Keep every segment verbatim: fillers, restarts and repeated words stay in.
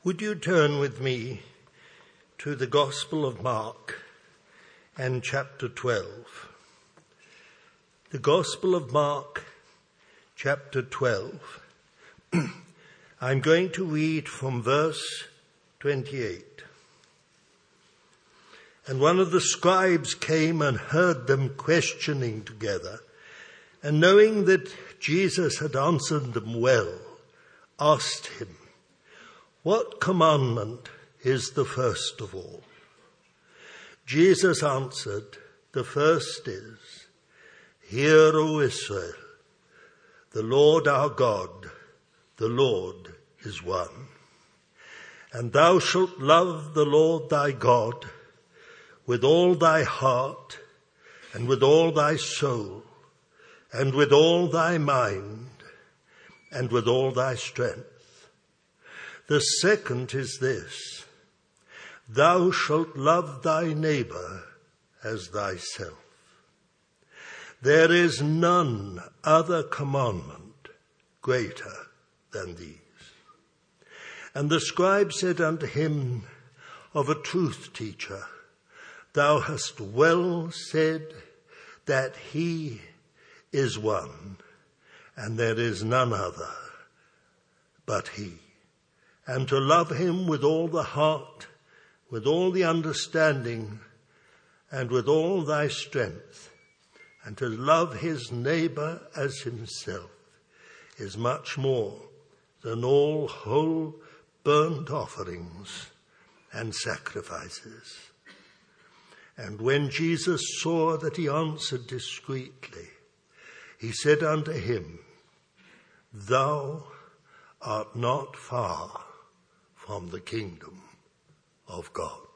Would you turn with me to the Gospel of Mark and chapter twelve. The Gospel of Mark, chapter twelve. I'm going to read from verse twenty-eight. And one of the scribes came and heard them questioning together, and knowing that Jesus had answered them well, asked him, "What commandment is the first of all?" Jesus answered, "The first is, Hear, O Israel, the Lord our God, the Lord is one. And thou shalt love the Lord thy God with all thy heart, and with all thy soul, and with all thy mind, and with all thy strength. The second is this, thou shalt love thy neighbor as thyself. There is none other commandment greater than these." And the scribe said unto him, "Of a truth, teacher, thou hast well said that he is one, and there is none other but he. And to love him with all the heart, with all the understanding, and with all thy strength, and to love his neighbor as himself, is much more than all whole burnt offerings and sacrifices." And when Jesus saw that he answered discreetly, he said unto him, "Thou art not far from the kingdom of God."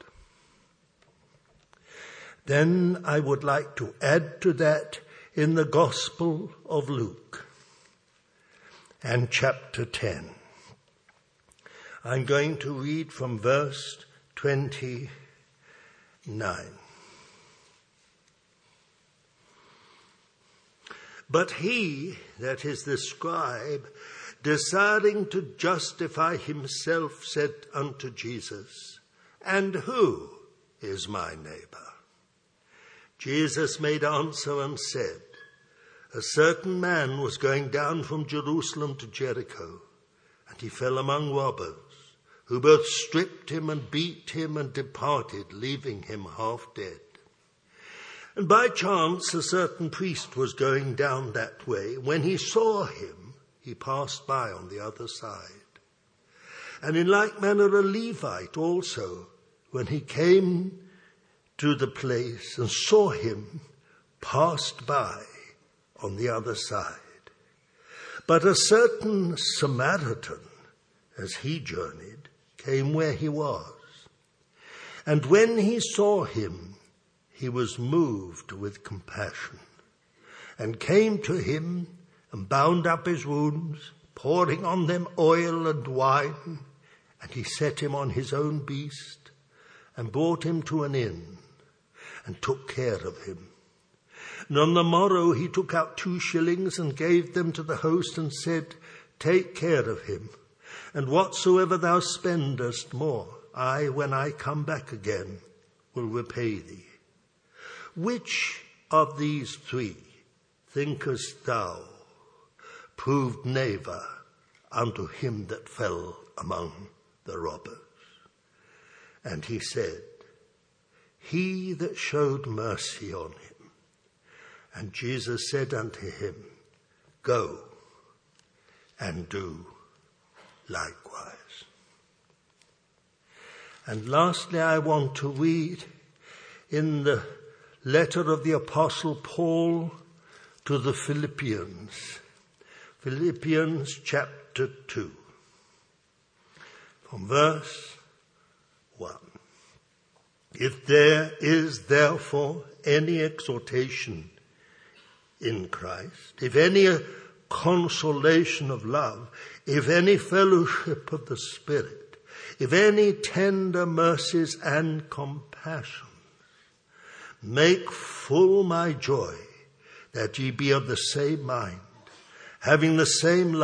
Then I would like to add to that in the Gospel of Luke and chapter ten. I'm going to read from verse twenty-nine. "But he," that is the scribe, "desiring to justify himself, said unto Jesus, And who is my neighbor? Jesus made answer and said, A certain man was going down from Jerusalem to Jericho, and he fell among robbers, who both stripped him and beat him and departed, leaving him half dead. And by chance a certain priest was going down that way. When he saw him, he passed by on the other side. And in like manner a Levite also, when he came to the place and saw him, passed by on the other side. But a certain Samaritan, as he journeyed, came where he was. And when he saw him, he was moved with compassion, and came to him and bound up his wounds, pouring on them oil and wine. And he set him on his own beast, and brought him to an inn, and took care of him. And on the morrow he took out two shillings, and gave them to the host, and said, Take care of him, and whatsoever thou spendest more, I, when I come back again, will repay thee. Which of these three thinkest thou proved neighbor unto him that fell among the robbers? And he said, He that showed mercy on him. And Jesus said unto him, Go and do likewise. And lastly, I want to read in the letter of the Apostle Paul to the Philippians, Philippians chapter two, from verse one. If there is therefore any exhortation in Christ, if any consolation of love, if any fellowship of the Spirit, if any tender mercies and compassion, make full my joy, that ye be of the same mind, having the same love,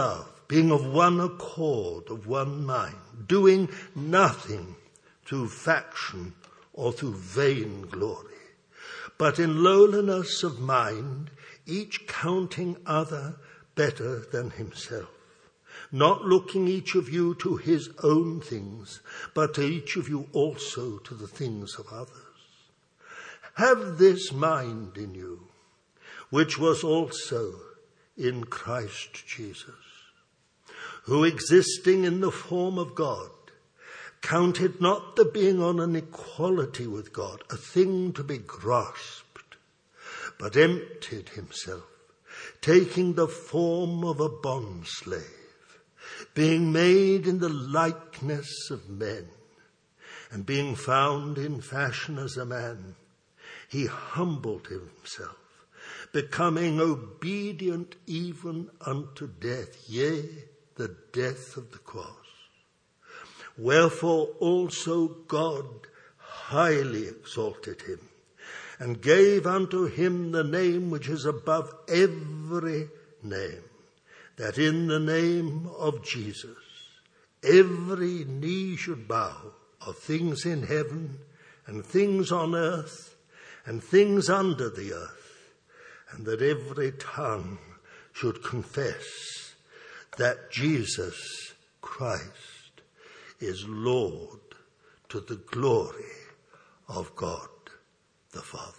being of one accord, of one mind, doing nothing through faction or through vain glory, but in lowliness of mind, each counting other better than himself, not looking each of you to his own things, but to each of you also to the things of others. Have this mind in you, which was also in Christ Jesus, who existing in the form of God, counted not the being on an equality with God a thing to be grasped, but emptied himself, taking the form of a bondslave, being made in the likeness of men, and being found in fashion as a man, he humbled himself, becoming obedient even unto death, yea, the death of the cross. Wherefore also God highly exalted him, and gave unto him the name which is above every name, that in the name of Jesus every knee should bow, of things in heaven and things on earth and things under the earth, and that every tongue should confess that Jesus Christ is Lord, to the glory of God the Father.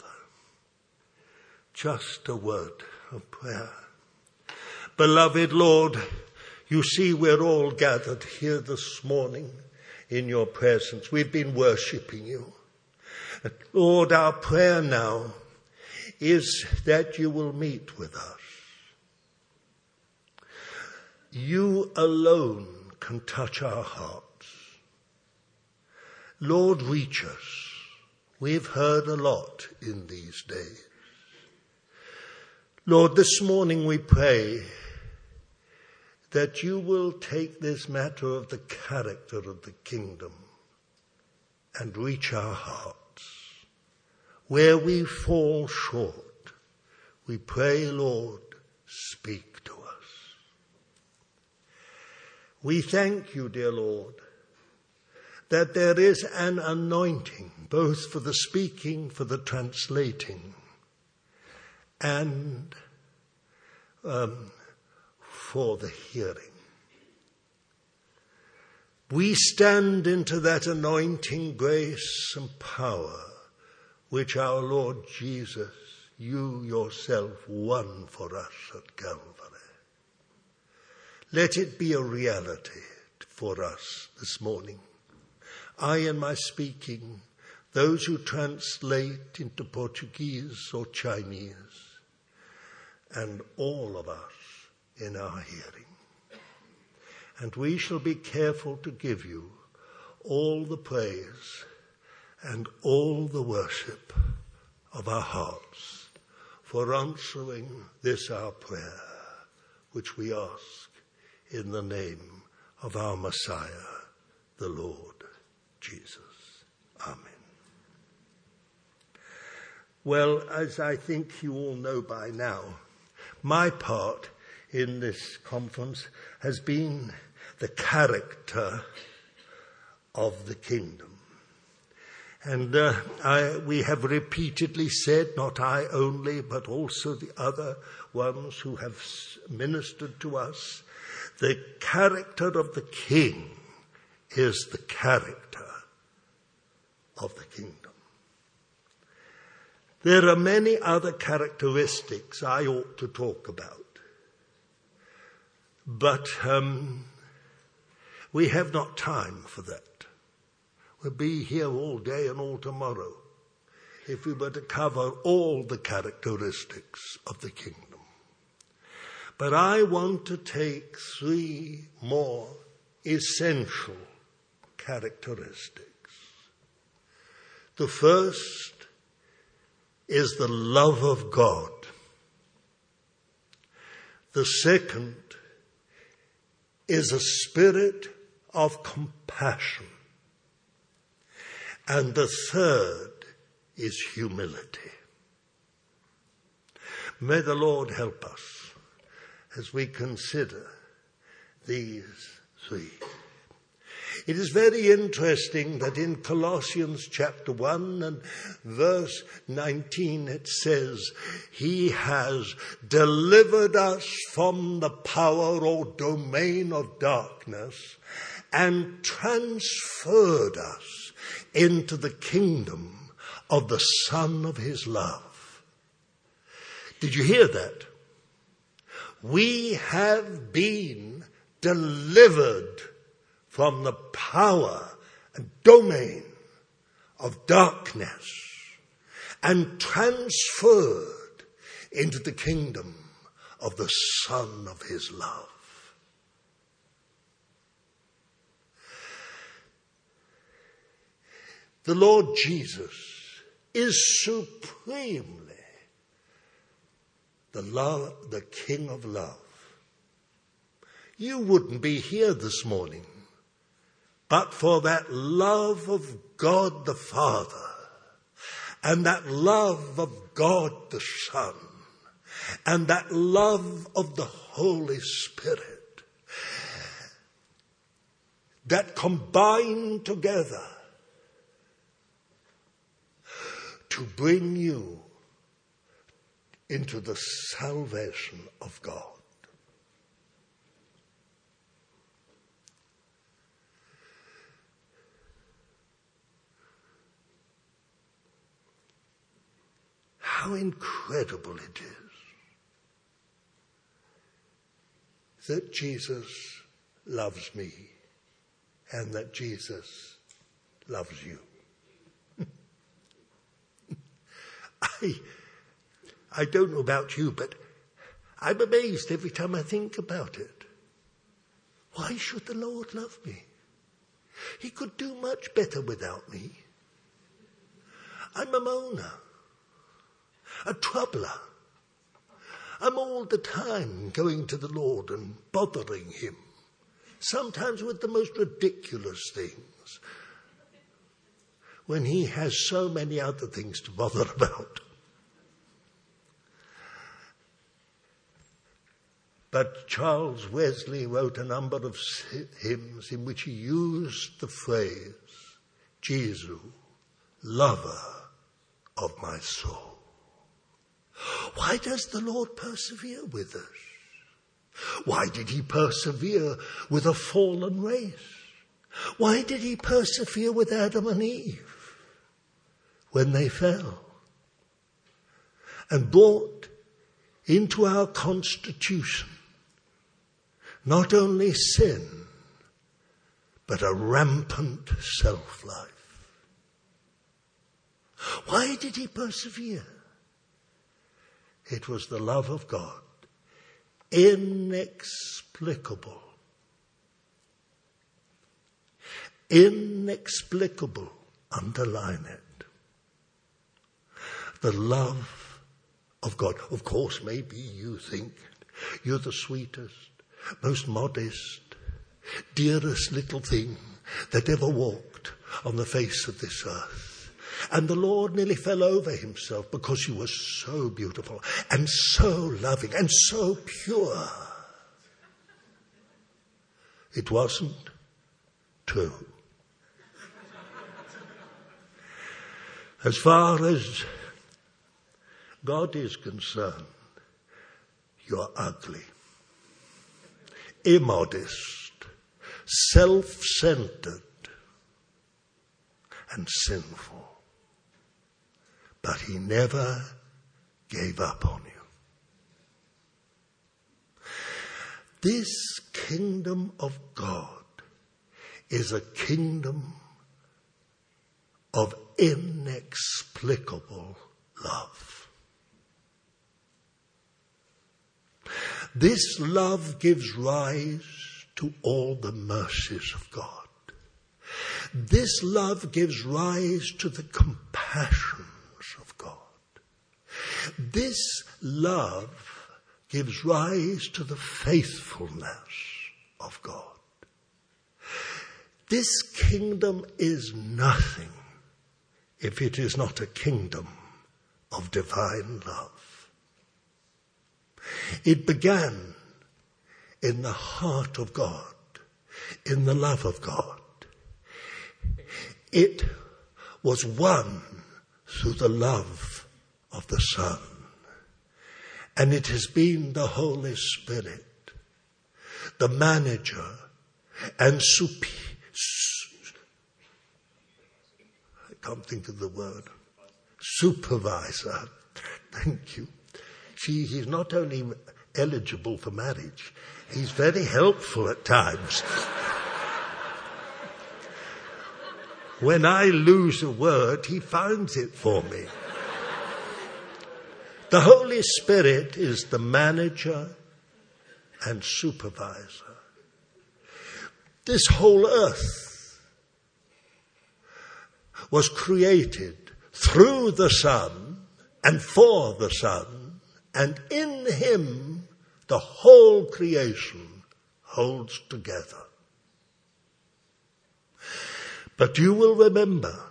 Just a word of prayer. Beloved Lord, you see we're all gathered here this morning in your presence. We've been worshiping you. Lord, our prayer now is that you will meet with us. You alone can touch our hearts. Lord, reach us. We've heard a lot in these days. Lord, this morning we pray that you will take this matter of the character of the kingdom and reach our hearts. Where we fall short, we pray, Lord, speak to us. We thank you, dear Lord, that there is an anointing, both for the speaking, for the translating, and um, for the hearing. We stand into that anointing, grace, and power which our Lord Jesus, you yourself, won for us at Calvary. Let it be a reality for us this morning. I and my speaking, those who translate into Portuguese or Chinese, and all of us in our hearing. And we shall be careful to give you all the praise and all the worship of our hearts for answering this our prayer, which we ask in the name of our Messiah, the Lord Jesus. Amen. Well, as I think you all know by now, my part in this conference has been the character of the kingdom. And uh, I, we have repeatedly said, not I only, but also the other ones who have ministered to us, the character of the king is the character of the kingdom. There are many other characteristics I ought to talk about, but um, we have not time for that. We'll be here all day and all tomorrow if we were to cover all the characteristics of the kingdom. But I want to take three more essential characteristics. The first is the love of God. The second is a spirit of compassion. And the third is humility. May the Lord help us as we consider these three. It is very interesting that in Colossians chapter one and verse nineteen it says, He has delivered us from the power or domain of darkness and transferred us into the kingdom of the Son of His love. Did you hear that? We have been delivered from the power and domain of darkness and transferred into the kingdom of the Son of His love. The Lord Jesus is supremely the love, the King of love. You wouldn't be here this morning but for that love of God the Father and that love of God the Son and that love of the Holy Spirit that combine together to bring you into the salvation of God. How incredible it is that Jesus loves me and that Jesus loves you. I, I don't know about you, but I'm amazed every time I think about it. Why should the Lord love me? He could do much better without me. I'm a moaner, a troubler. I'm all the time going to the Lord and bothering Him, sometimes with the most ridiculous things, when He has so many other things to bother about. But Charles Wesley wrote a number of hymns in which he used the phrase, Jesu, lover of my soul. Why does the Lord persevere with us? Why did He persevere with a fallen race? Why did He persevere with Adam and Eve when they fell? And brought into our constitution not only sin, but a rampant self-life. Why did He persevere? It was the love of God, inexplicable. Inexplicable, underline it. The love of God. Of course, maybe you think you're the sweetest, most modest, dearest little thing that ever walked on the face of this earth. And the Lord nearly fell over Himself because you were so beautiful and so loving and so pure. It wasn't true. As far as God is concerned, you're ugly, immodest, self-centered, and sinful. But He never gave up on you. This kingdom of God is a kingdom of inexplicable love. This love gives rise to all the mercies of God. This love gives rise to the compassions of God. This love gives rise to the faithfulness of God. This kingdom is nothing if it is not a kingdom of divine love. It began in the heart of God, in the love of God. It was one through the love of the Son. And it has been the Holy Spirit, the manager and super, I can't think of the word, supervisor. Thank you. See, he's not only eligible for marriage, he's very helpful at times. When I lose a word, he finds it for me. The Holy Spirit is the manager and supervisor. This whole earth was created through the Son and for the Son, and in him the whole creation holds together. But you will remember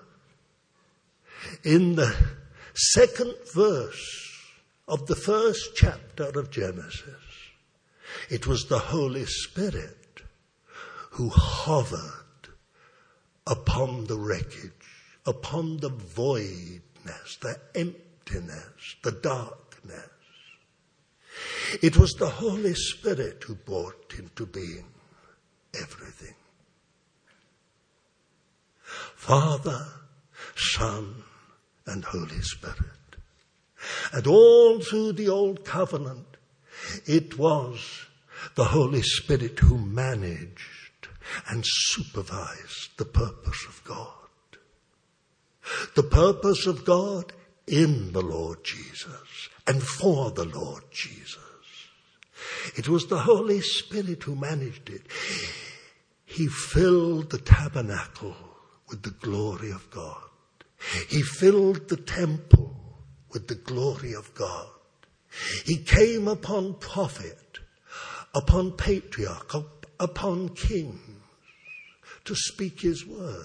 in the second verse of the first chapter of Genesis, it was the Holy Spirit who hovered upon the wreckage, upon the voidness, the emptiness, the darkness. It was the Holy Spirit who brought into being everything. Father, Son, and Holy Spirit. And all through the Old Covenant, it was the Holy Spirit who managed and supervised the purpose of God. The purpose of God in the Lord Jesus and for the Lord Jesus. It was the Holy Spirit who managed it. He filled the tabernacle with the glory of God. He filled the temple with the glory of God. He came upon prophet, upon patriarch, upon kings to speak his word.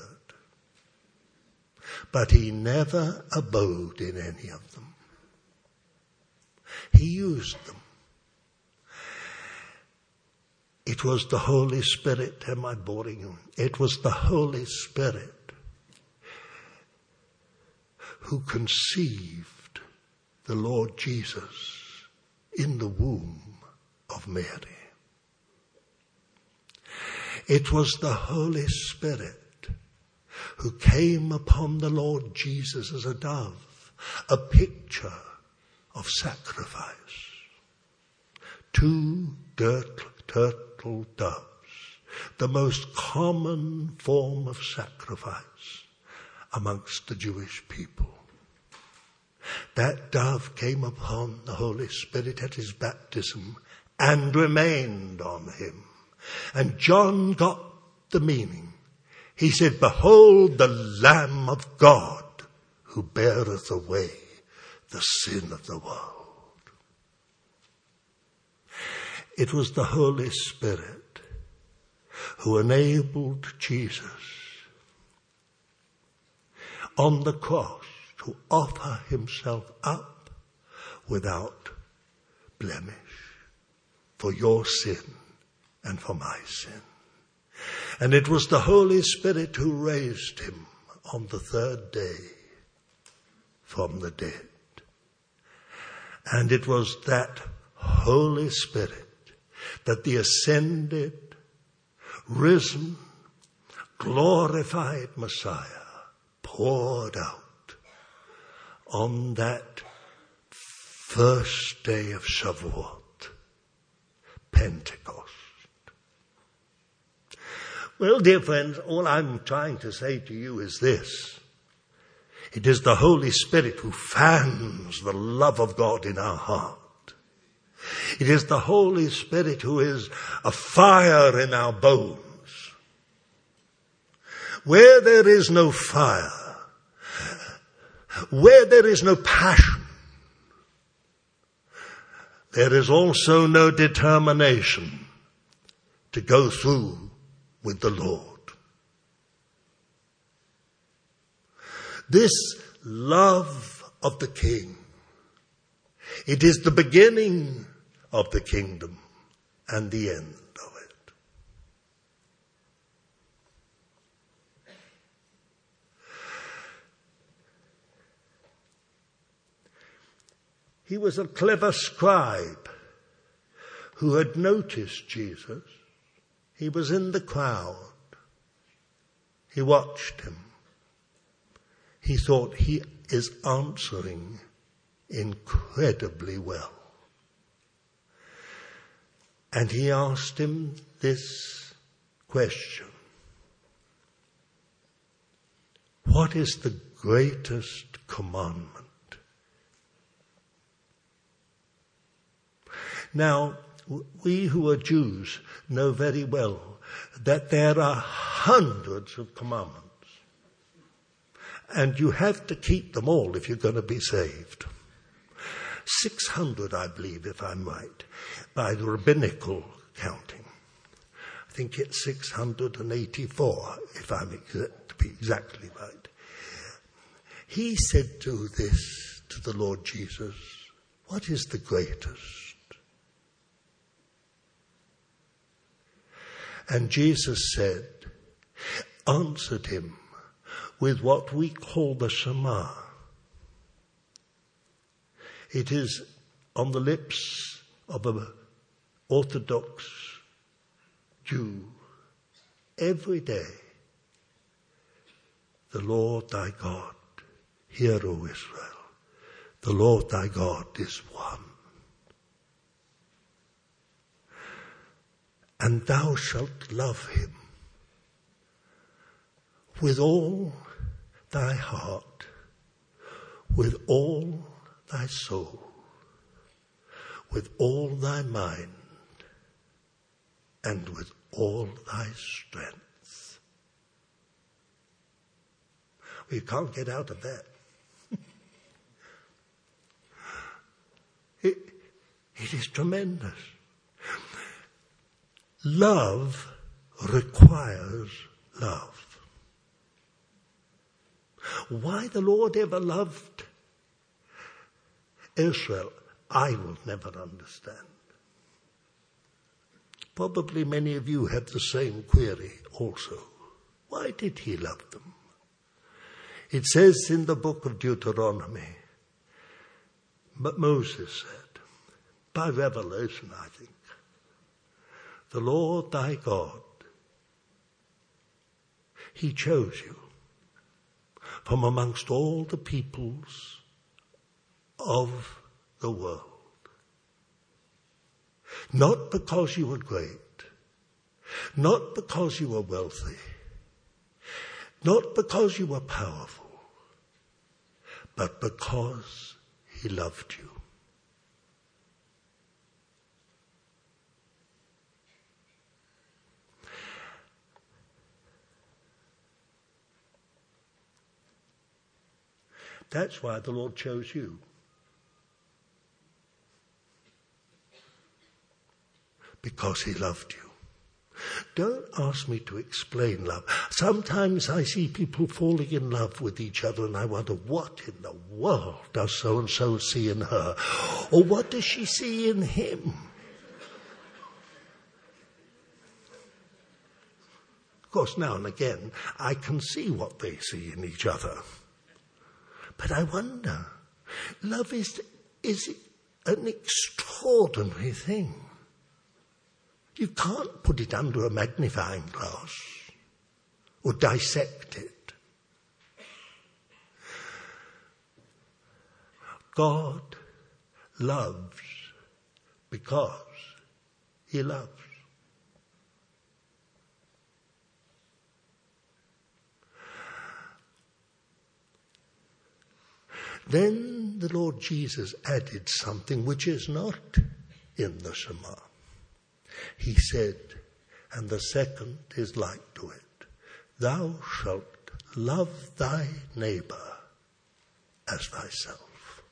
But he never abode in any of them. He used them. It was the Holy Spirit. Am I boring you? It was the Holy Spirit who conceived the Lord Jesus in the womb of Mary. It was the Holy Spirit who came upon the Lord Jesus as a dove, a picture of sacrifice. Two turtle, turtle doves, the most common form of sacrifice amongst the Jewish people. That dove came upon the Holy Spirit at his baptism and remained on him. And John got the meaning. He said, "Behold the Lamb of God who beareth away the sin of the world." It was the Holy Spirit who enabled Jesus on the cross to offer himself up without blemish for your sin and for my sin. And it was the Holy Spirit who raised him on the third day from the dead. And it was that Holy Spirit that the ascended, risen, glorified Messiah poured out on that first day of Shavuot, Pentecost. Well, dear friends, all I'm trying to say to you is this. It is the Holy Spirit who fans the love of God in our heart. It is the Holy Spirit who is a fire in our bones. Where there is no fire, where there is no passion, there is also no determination to go through with the Lord. This love of the King, it is the beginning of the kingdom. and the end of it. He was a clever scribe who had noticed Jesus. He was in the crowd. He watched him. He thought, he is answering incredibly well. And he asked him this question: what is the greatest commandment? Now, we who are Jews know very well that there are hundreds of commandments. And you have to keep them all if you're going to be saved. six hundred, I believe, if I'm right, by the rabbinical counting. I think it's six hundred eighty-four, if I'm exa- to be exactly right. He said to this, to the Lord Jesus, what is the greatest? And Jesus said, answered him with what we call the Shema. It is on the lips of an Orthodox Jew every day. The Lord thy God, hear, O Israel, the Lord thy God is one. And thou shalt love him with all thy heart, with all thy soul, with all thy mind, and with all thy strength. We can't get out of that. it, it is tremendous. Love requires love. Why the Lord ever loved Israel, I will never understand. Probably many of you have the same query also. Why did he love them? It says in the book of Deuteronomy, but Moses said, by revelation, I think, the Lord thy God, he chose you from amongst all the peoples of the world. Not because you were great, not because you were wealthy, not because you were powerful, but because he loved you. That's why the Lord chose you. Because he loved you. Don't ask me to explain love. Sometimes I see people falling in love with each other and I wonder, what in the world does so-and-so see in her? Or what does she see in him? Of course, now and again, I can see what they see in each other. But I wonder, love is, is an extraordinary thing. You can't put it under a magnifying glass or dissect it. God loves because he loves. Then the Lord Jesus added something which is not in the Shema. He said, and the second is like to it, thou shalt love thy neighbor as thyself.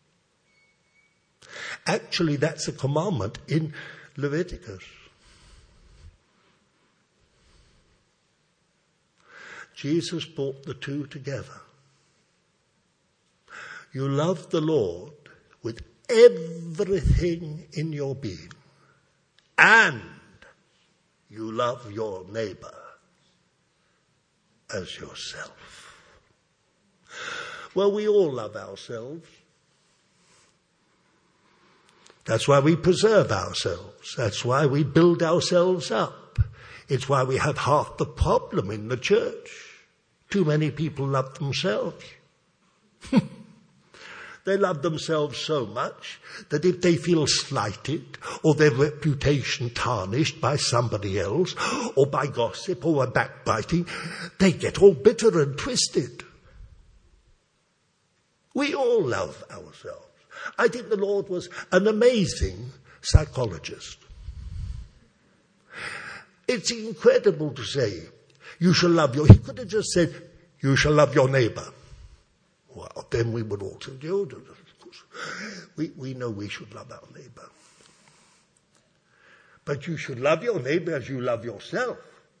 Actually, that's a commandment in Leviticus. Jesus brought the two together. You love the Lord with everything in your being. and you love your neighbor as yourself. Well, we all love ourselves. That's why we preserve ourselves. That's why we build ourselves up. It's why we have half the problem in the church. Too many people love themselves. They love themselves so much that if they feel slighted or their reputation tarnished by somebody else or by gossip or by backbiting, they get all bitter and twisted. We all love ourselves. I think the Lord was an amazing psychologist. It's incredible to say, you shall love your... He could have just said, you shall love your neighbor. Well, then we would all say, oh, of course, we, we know we should love our neighbor. But you should love your neighbor as you love yourself.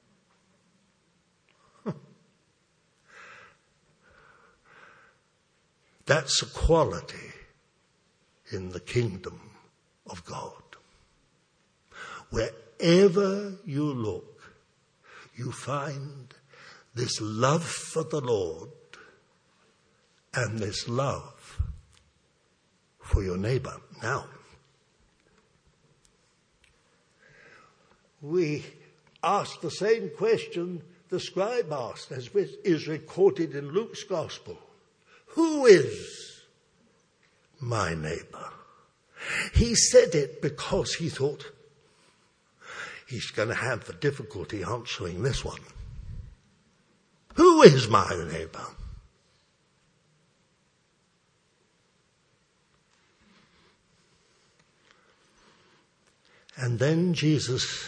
That's a quality in the kingdom of God. Wherever you look, you find this love for the Lord and this love for your neighbor. Now, we ask the same question the scribe asked, as is recorded in Luke's gospel. Who is my neighbor? He said it because he thought he's going to have a difficulty answering this one. Who is my neighbor? And then Jesus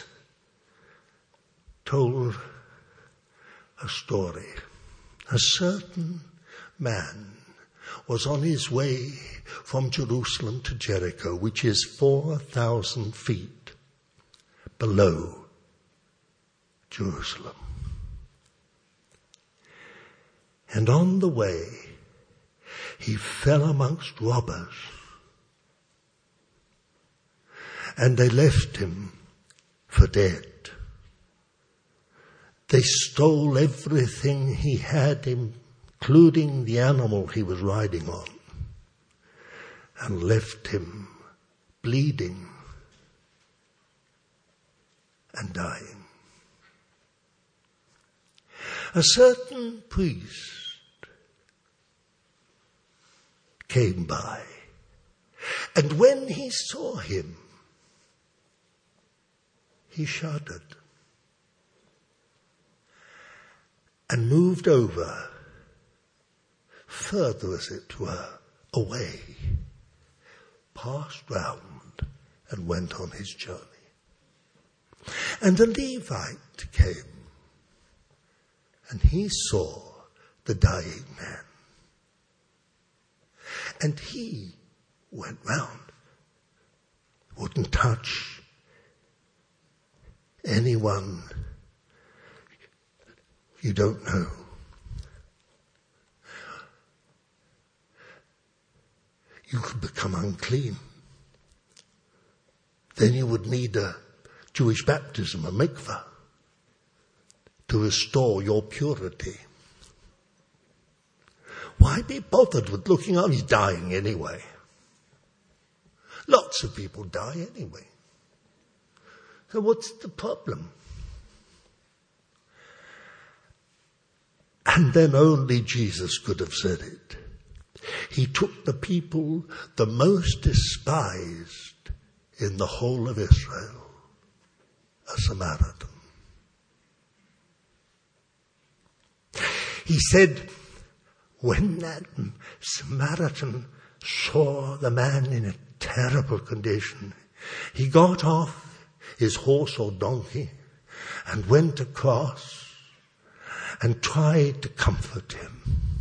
told a story. A certain man was on his way from Jerusalem to Jericho, which is four thousand feet below Jerusalem. And on the way, he fell amongst robbers, and they left him for dead. They stole everything he had, including the animal he was riding on, and left him bleeding and dying. A certain priest came by, and when he saw him, he shuddered and moved over, further as it were, away, passed round and went on his journey. And a Levite came, and he saw the dying man. And he went round, wouldn't touch anyone you don't know. You could become unclean. Then you would need a Jewish baptism, a mikveh, to restore your purity. Why be bothered with looking up? He's dying anyway. Lots of people die anyway. So what's the problem? And then only Jesus could have said it. He took the people the most despised in the whole of Israel, a Samaritan. He said, when that Samaritan saw the man in a terrible condition, he got off his horse or donkey and went across and tried to comfort him,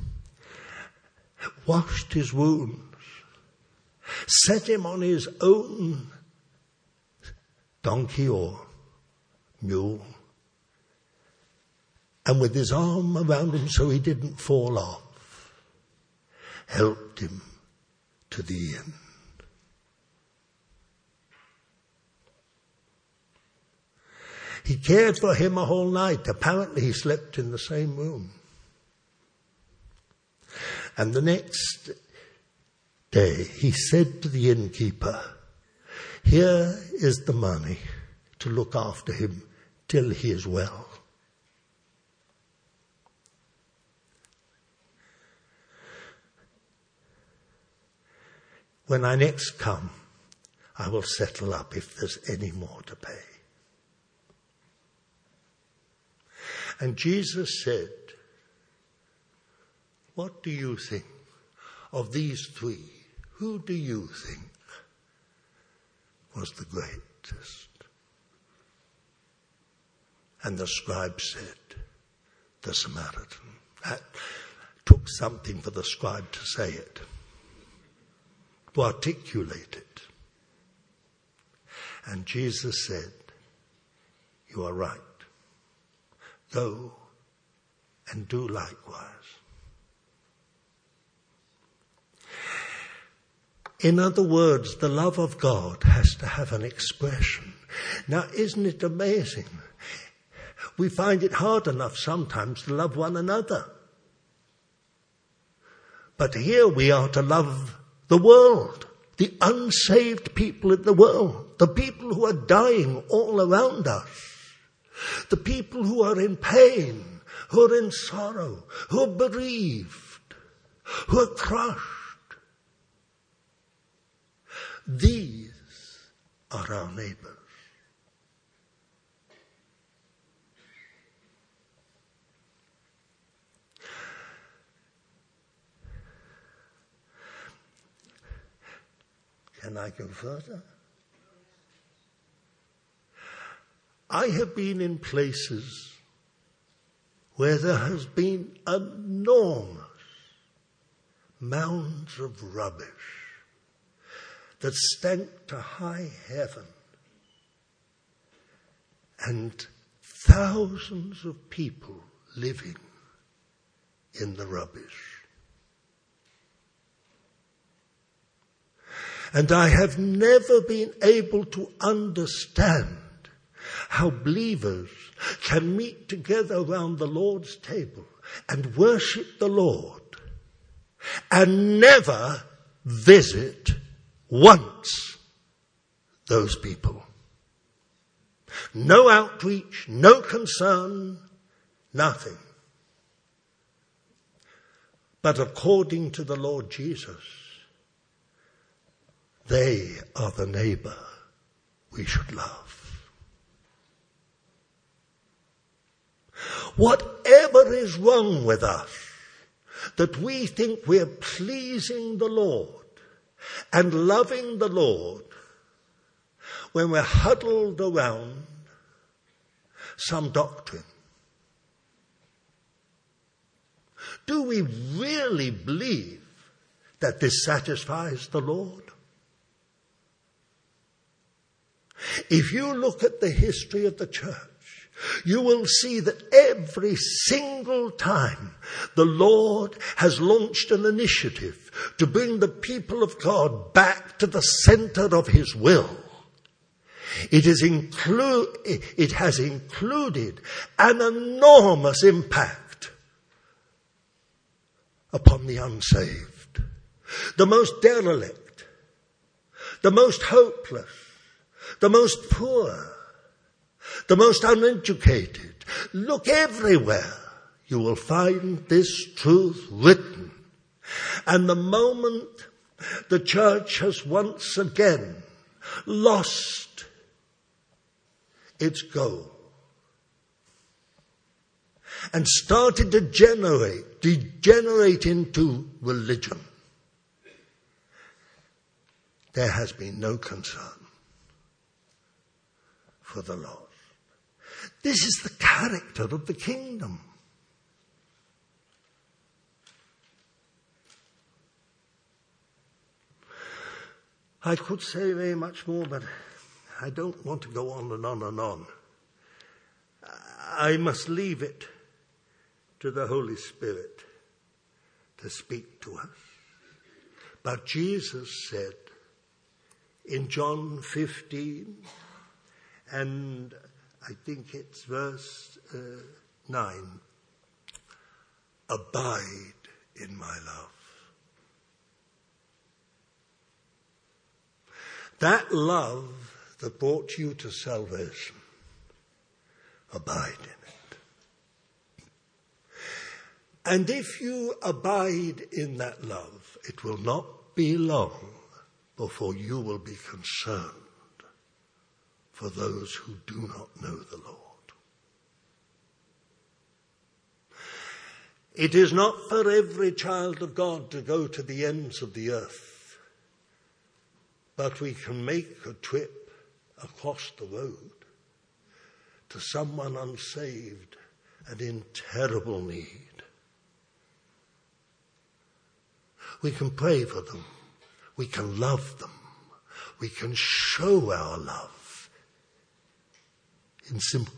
washed his wounds, set him on his own donkey or mule, and with his arm around him so he didn't fall off, helped him to the inn. He cared for him a whole night. Apparently he slept in the same room. And the next day he said to the innkeeper, "Here is the money to look after him till he is well." When I next come, I will settle up if there's any more to pay. And Jesus said, "What do you think of these three? Who do you think was the greatest?" And the scribe said, "The Samaritan." That took something for the scribe to say it, to articulate it. And Jesus said, "You are right. Go and do likewise." In other words, the love of God has to have an expression. Now, isn't it amazing? We find it hard enough sometimes to love one another. But here we are to love the world, the unsaved people in the world, the people who are dying all around us, the people who are in pain, who are in sorrow, who are bereaved, who are crushed. These are our neighbors. Can I go further? I have been in places where there has been enormous mounds of rubbish that stank to high heaven, and thousands of people living in the rubbish. And I have never been able to understand how believers can meet together around the Lord's table and worship the Lord and never visit once those people. No outreach, no concern, nothing. But according to the Lord Jesus, they are the neighbor we should love. Whatever is wrong with us, that we think we're pleasing the Lord and loving the Lord when we're huddled around some doctrine. Do we really believe that this satisfies the Lord? If you look at the history of the church, you will see that every single time the Lord has launched an initiative to bring the people of God back to the center of His will, it is inclu- it has included an enormous impact upon the unsaved, the most derelict, the most hopeless, the most poor, the most uneducated. Look everywhere. You will find this truth written. And the moment the church has once again lost its goal and started to generate, degenerate into religion, there has been no concern for the lost. This is the character of the kingdom. I could say very much more, but I don't want to go on and on and on. I must leave it to the Holy Spirit to speak to us. But Jesus said in John fifteen, and I think it's verse uh, nine. Abide in my love. That love that brought you to salvation, abide in it. And if you abide in that love, it will not be long before you will be concerned for those who do not know the Lord. It is not for every child of God to go to the ends of the earth, but we can make a trip across the road to someone unsaved and in terrible need. We can pray for them. We can love them. We can show our love in simple.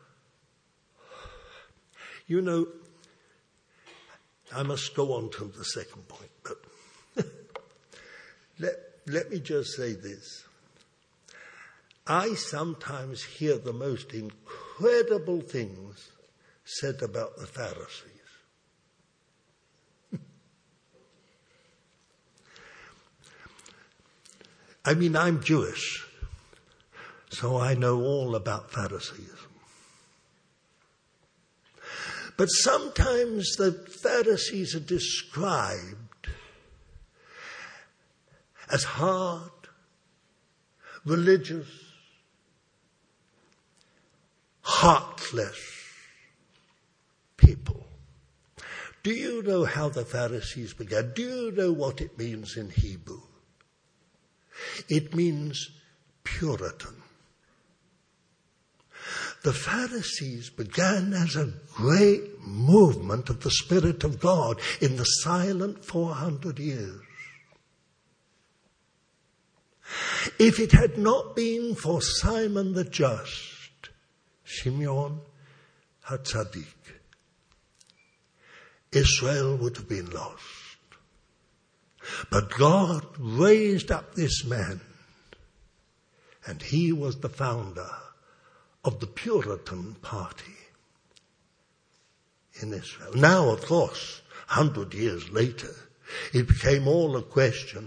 You know, I must go on to the second point, but let, let me just say this. I sometimes hear the most incredible things said about the Pharisees. I mean, I'm Jewish, so I know all about Phariseeism. But sometimes the Pharisees are described as hard, religious, heartless people. Do you know how the Pharisees began? Do you know what it means in Hebrew? It means Puritan. The Pharisees began as a great movement of the Spirit of God in the silent four hundred years. If it had not been for Simon the Just, Simeon HaTzadik, Israel would have been lost. But God raised up this man, and he was the founder of the Puritan party in Israel. Now, of course, a hundred years later, it became all a question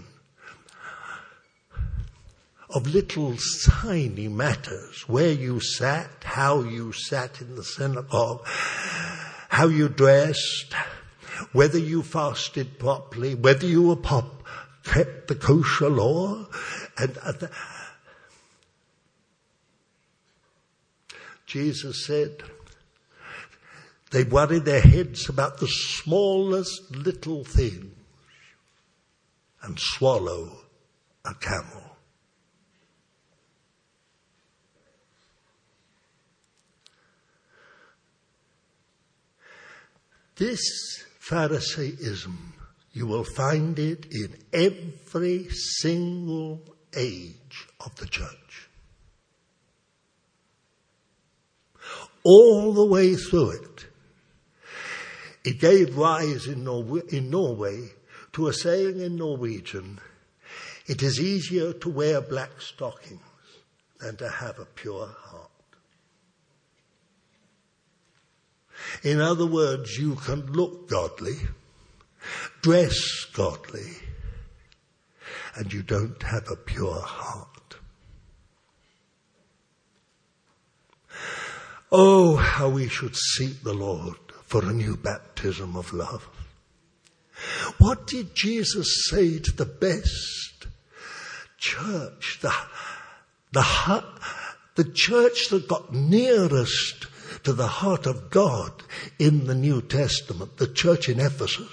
of little tiny matters, where you sat, how you sat in the synagogue, how you dressed, whether you fasted properly, whether you were pop, kept the kosher law, and other. Jesus said they worry their heads about the smallest little things and swallow a camel. This Pharisaism, you will find it in every single age of the church. All the way through it. It gave rise in, Nor- in Norway to a saying in Norwegian, it is easier to wear black stockings than to have a pure heart. In other words, you can look godly, dress godly, and you don't have a pure heart. Oh, how we should seek the Lord for a new baptism of love. What did Jesus say to the best church, the, the, the church that got nearest to the heart of God in the New Testament, the church in Ephesus?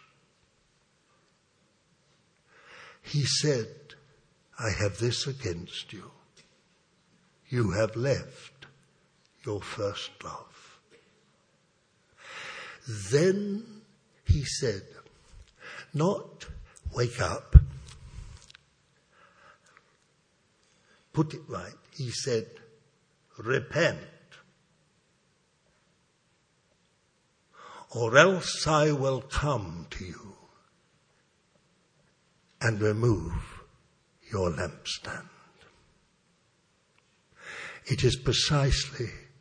He said, I have this against you. You have left your first love. Then he said, not wake up, put it right. He said, repent, or else I will come to you and remove your lampstand. It is precisely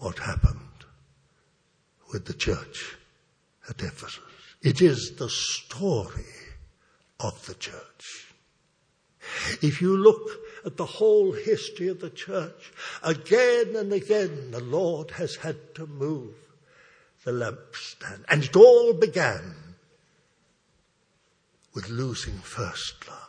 what happened with the church at Ephesus. It is the story of the church. If you look at the whole history of the church, again and again the Lord has had to move the lampstand. And it all began with losing first love.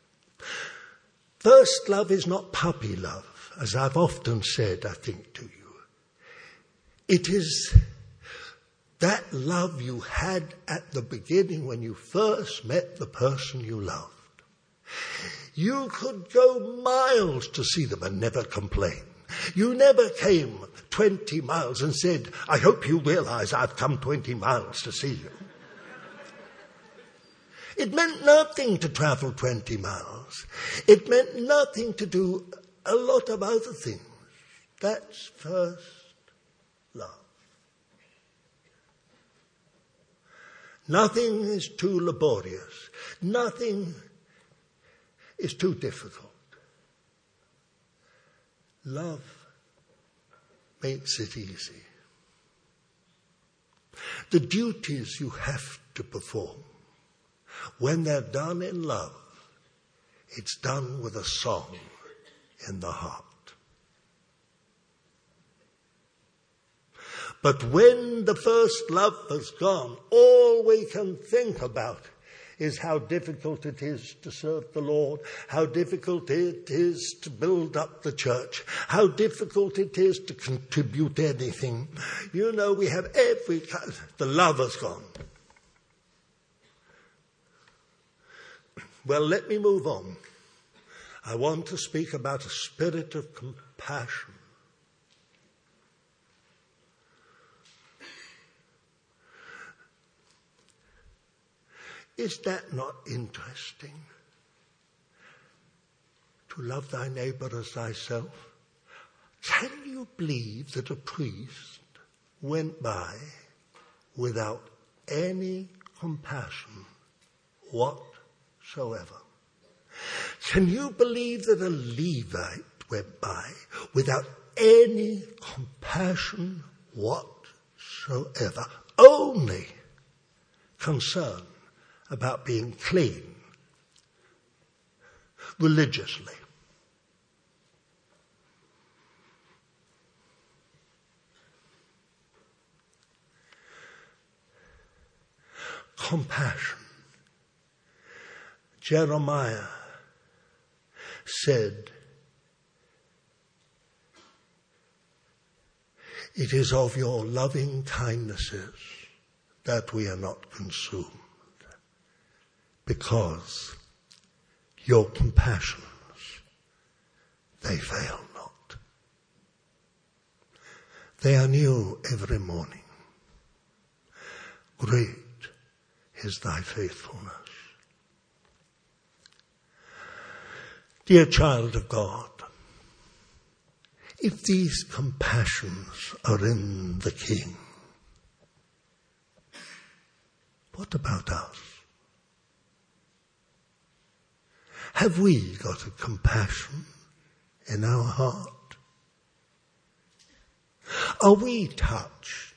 First love is not puppy love, as I've often said, I think, to you. It is that love you had at the beginning when you first met the person you loved. You could go miles to see them and never complain. You never came twenty miles and said, I hope you realize I've come twenty miles to see you. It meant nothing to travel twenty miles. It meant nothing to do a lot of other things. That's first love. Nothing is too laborious. Nothing is too difficult. Love makes it easy. The duties you have to perform, when they're done in love, it's done with a song in the heart. But when the first love has gone, all we can think about is how difficult it is to serve the Lord, how difficult it is to build up the church, how difficult it is to contribute anything. You know, we have every kind. The love has gone. Well, let me move on. I want to speak about a spirit of compassion. Is that not interesting? To love thy neighbor as thyself? Can you believe that a priest went by without any compassion whatsoever? Can you believe that a Levite went by without any compassion whatsoever? Only concern about being clean religiously. Compassion. Jeremiah said, it is of your loving kindnesses that we are not consumed, because your compassions, they fail not. They are new every morning. Great is thy faithfulness. Dear child of God, if these compassions are in the King, what about us? Have we got a compassion in our heart? Are we touched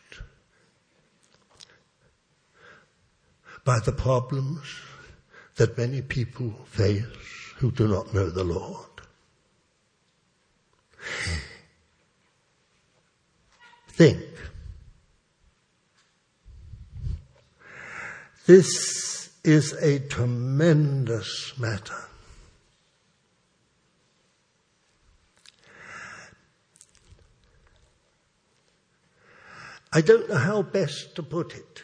by the problems that many people face who do not know the Lord? Think. This is a tremendous matter. I don't know how best to put it.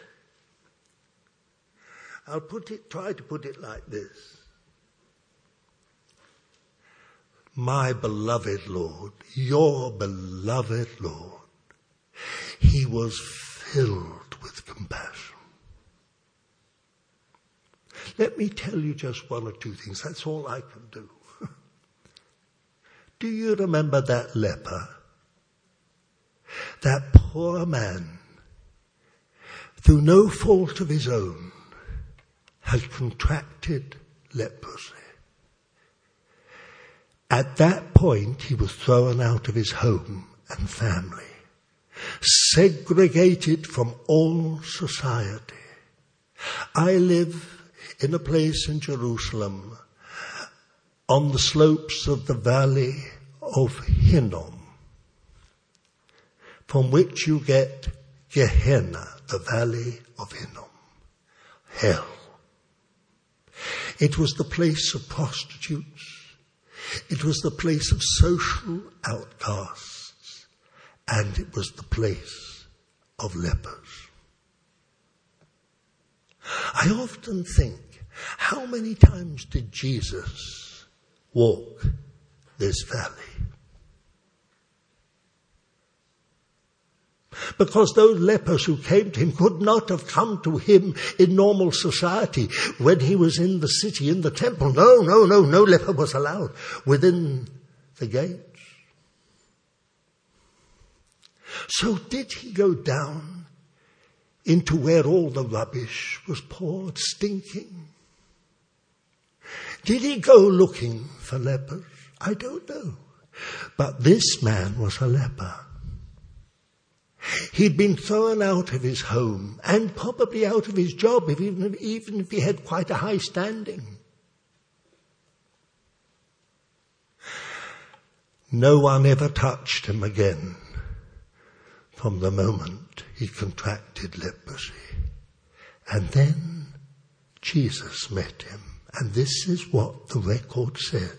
I'll put it, try to put it like this. My beloved Lord, your beloved Lord, he was filled with compassion. Let me tell you just one or two things. That's all I can do. Do you remember that leper? That poor man, through no fault of his own, had contracted leprosy. At that point, he was thrown out of his home and family. segregated from all society. I live in a place in Jerusalem on the slopes of the valley of Hinnom, from which you get Gehenna, the valley of Hinnom, hell. It was the place of prostitutes. It was the place of social outcasts. And it was the place of lepers. I often think, how many times did Jesus walk this valley? Because those lepers who came to him could not have come to him in normal society when he was in the city, in the temple. No, no, no, no leper was allowed within the gates. So did he go down into where all the rubbish was poured, stinking? Did he go looking for lepers? I don't know. But this man was a leper. He'd been thrown out of his home and probably out of his job, if even, even if he had quite a high standing. No one ever touched him again from the moment he contracted leprosy. And then Jesus met him. And this is what the record says.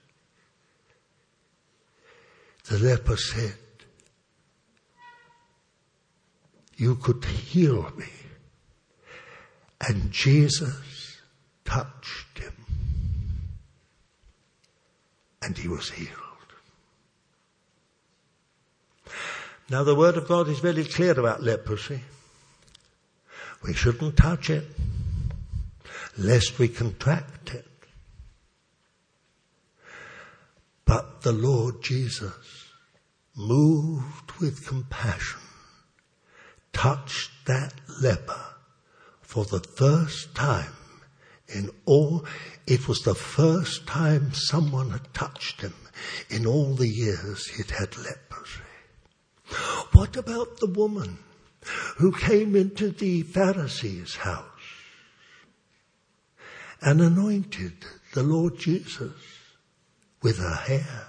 The leper said, "You could heal me." And Jesus touched him. And he was healed. Now the word of God is very clear about leprosy. We shouldn't touch it, lest we contract it. But the Lord Jesus, moved with compassion, touched that leper for the first time in all. It was the first time someone had touched him in all the years he'd had leprosy. What about the woman who came into the Pharisee's house and anointed the Lord Jesus with her hair?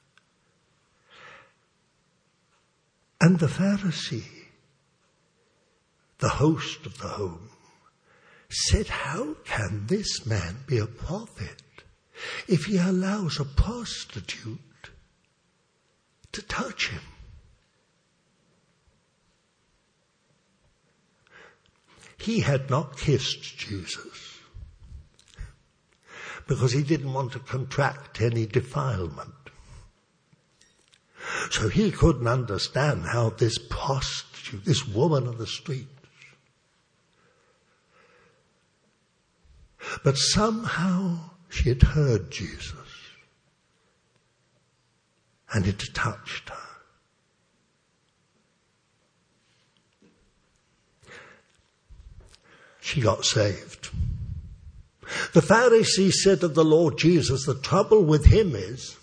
And the Pharisee, the host of the home, said, "How can this man be a prophet if he allows a prostitute to touch him?" He had not kissed Jesus because he didn't want to contract any defilement. So he couldn't understand how this prostitute, this woman of the streets, but somehow she had heard Jesus and it touched her. She got saved. The Pharisee said of the Lord Jesus, the trouble with him is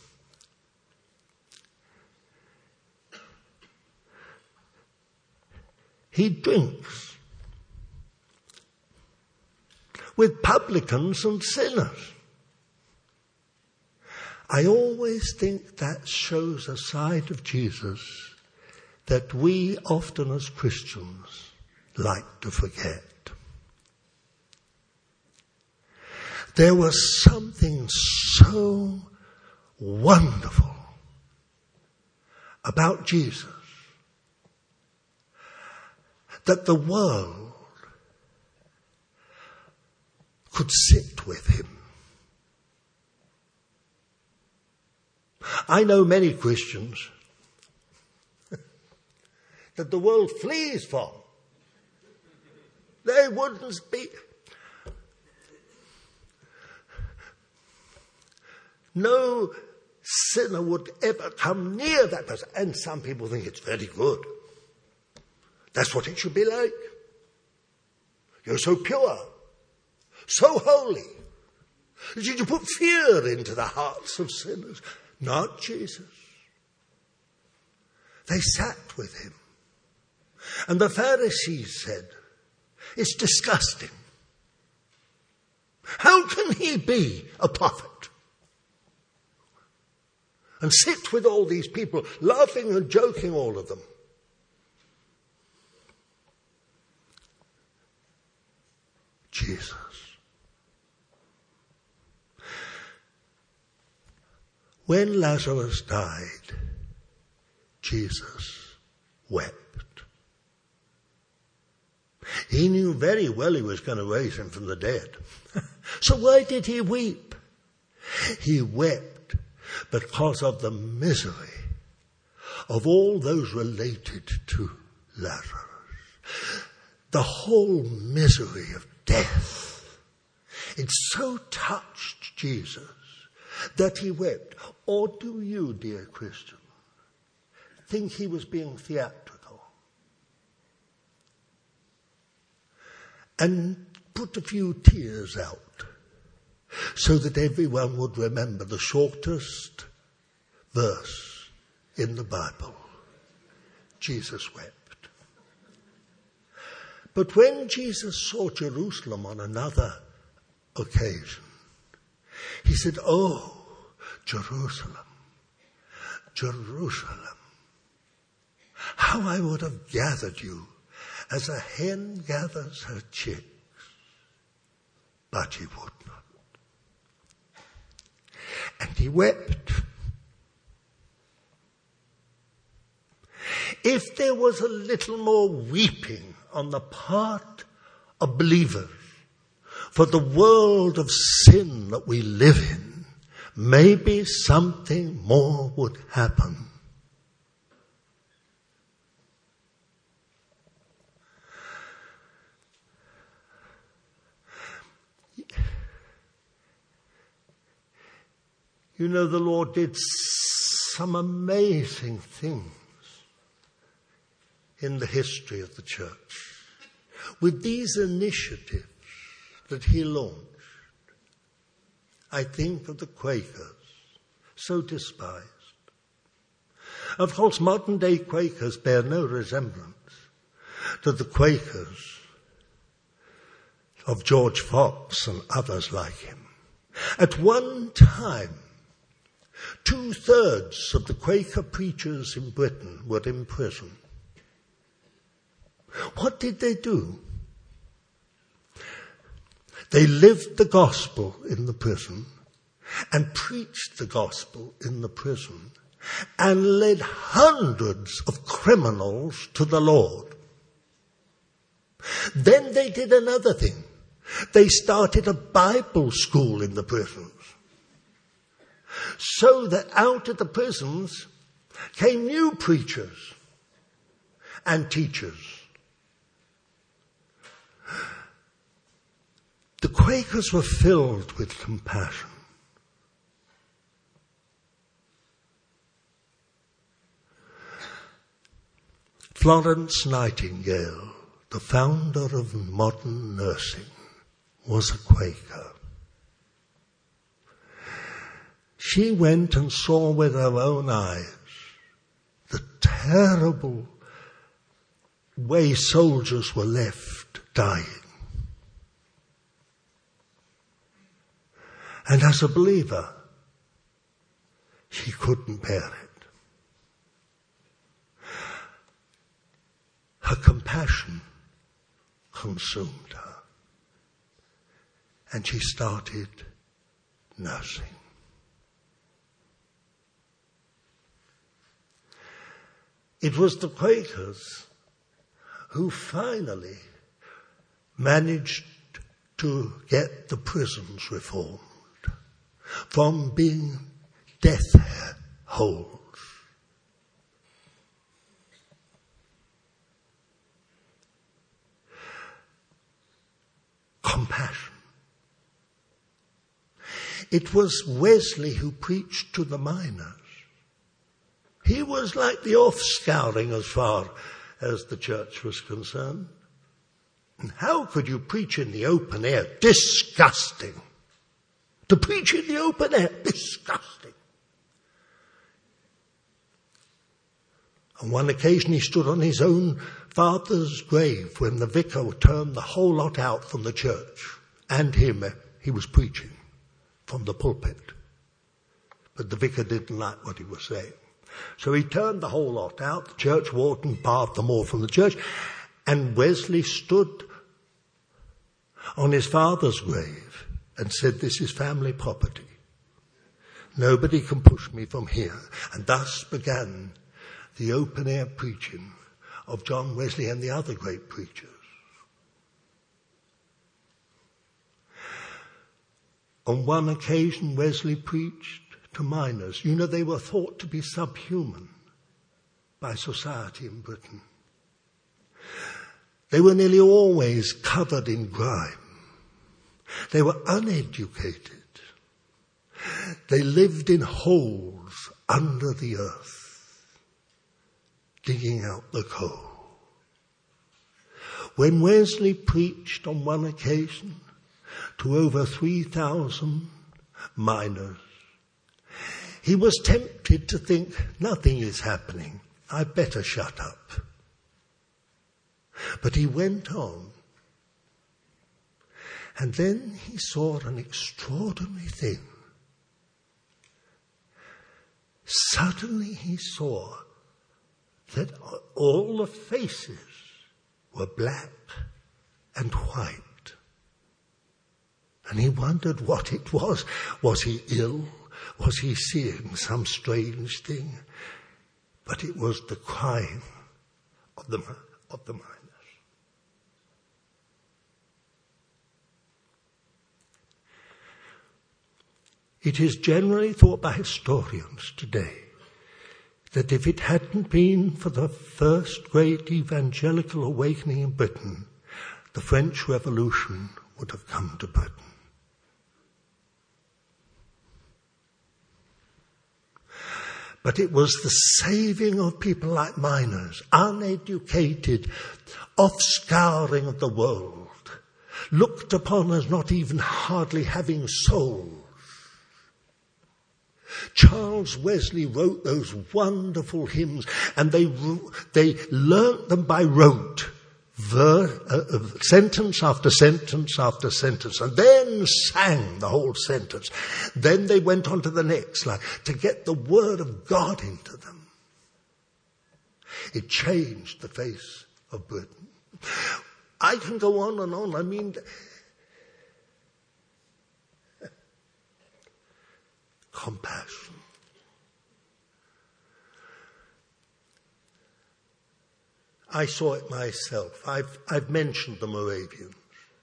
he drinks with publicans and sinners. I always think that shows a side of Jesus that we often as Christians like to forget. There was something so wonderful about Jesus that the world could sit with him. I know many Christians that the world flees from. They wouldn't be... No sinner would ever come near that person. And some people think it's very good. That's what it should be like. You're so pure, so holy, that you put fear into the hearts of sinners. Not Jesus. They sat with him. And the Pharisees said, it's disgusting. How can he be a prophet? And sit with all these people, laughing and joking, all of them. Jesus. When Lazarus died, Jesus wept. He knew very well he was going to raise him from the dead. So why did he weep? He wept because of the misery of all those related to Lazarus. The whole misery of death. It so touched Jesus that he wept. Or do you, dear Christian, think he was being theatrical? And put a few tears out so that everyone would remember the shortest verse in the Bible. Jesus wept. But when Jesus saw Jerusalem on another occasion, he said, oh, Jerusalem, Jerusalem, how I would have gathered you as a hen gathers her chicks, but he would not. And he wept. If there was a little more weeping on the part of believers for the world of sin that we live in, maybe something more would happen. You know, the Lord did some amazing things in the history of the church with these initiatives that he launched. I think of the Quakers, so despised. Of course, modern day Quakers bear no resemblance to the Quakers of George Fox and others like him. At one time, two-thirds of the Quaker preachers in Britain were in prison. What did they do? They lived the gospel in the prison and preached the gospel in the prison and led hundreds of criminals to the Lord. Then they did another thing. They started a Bible school in the prisons, so that out of the prisons came new preachers and teachers. The Quakers were filled with compassion. Florence Nightingale, the founder of modern nursing, was a Quaker. She went and saw with her own eyes the terrible way soldiers were left dying. And as a believer, she couldn't bear it. Her compassion consumed her. And she started nursing. It was the Quakers who finally managed to get the prisons reformed from being death holes. Compassion. It was Wesley who preached to the miners. He was like the offscouring as far as the church was concerned. And how could you preach in the open air? Disgusting. To preach in the open air, disgusting. On one occasion he stood on his own father's grave when the vicar turned the whole lot out from the church, and him, he was preaching from the pulpit. But the vicar didn't like what he was saying. So he turned the whole lot out. The church warden barred them all from the church. And Wesley stood on his father's grave and said, "This is family property. Nobody can push me from here." And thus began the open-air preaching of John Wesley and the other great preachers. On one occasion, Wesley preached to miners. You know, they were thought to be subhuman by society in Britain. They were nearly always covered in grime. They were uneducated. They lived in holes under the earth, digging out the coal. When Wesley preached on one occasion to over three thousand miners, he was tempted to think, nothing is happening, I better shut up. But he went on, and then he saw an extraordinary thing. Suddenly he saw that all the faces were black and white. And he wondered what it was. Was he ill? Was he seeing some strange thing? But it was the crying of the, of the miners. It is generally thought by historians today that if it hadn't been for the first great evangelical awakening in Britain, the French Revolution would have come to Britain. But it was the saving of people like miners, uneducated, offscouring of the world, looked upon as not even hardly having souls. Charles Wesley wrote those wonderful hymns, and they they learnt them by rote, ver, uh, sentence after sentence after sentence, and then sang the whole sentence. Then they went on to the next line to get the word of God into them. It changed the face of Britain. I can go on and on. I mean, compassion. I saw it myself. I've, I've mentioned the Moravians.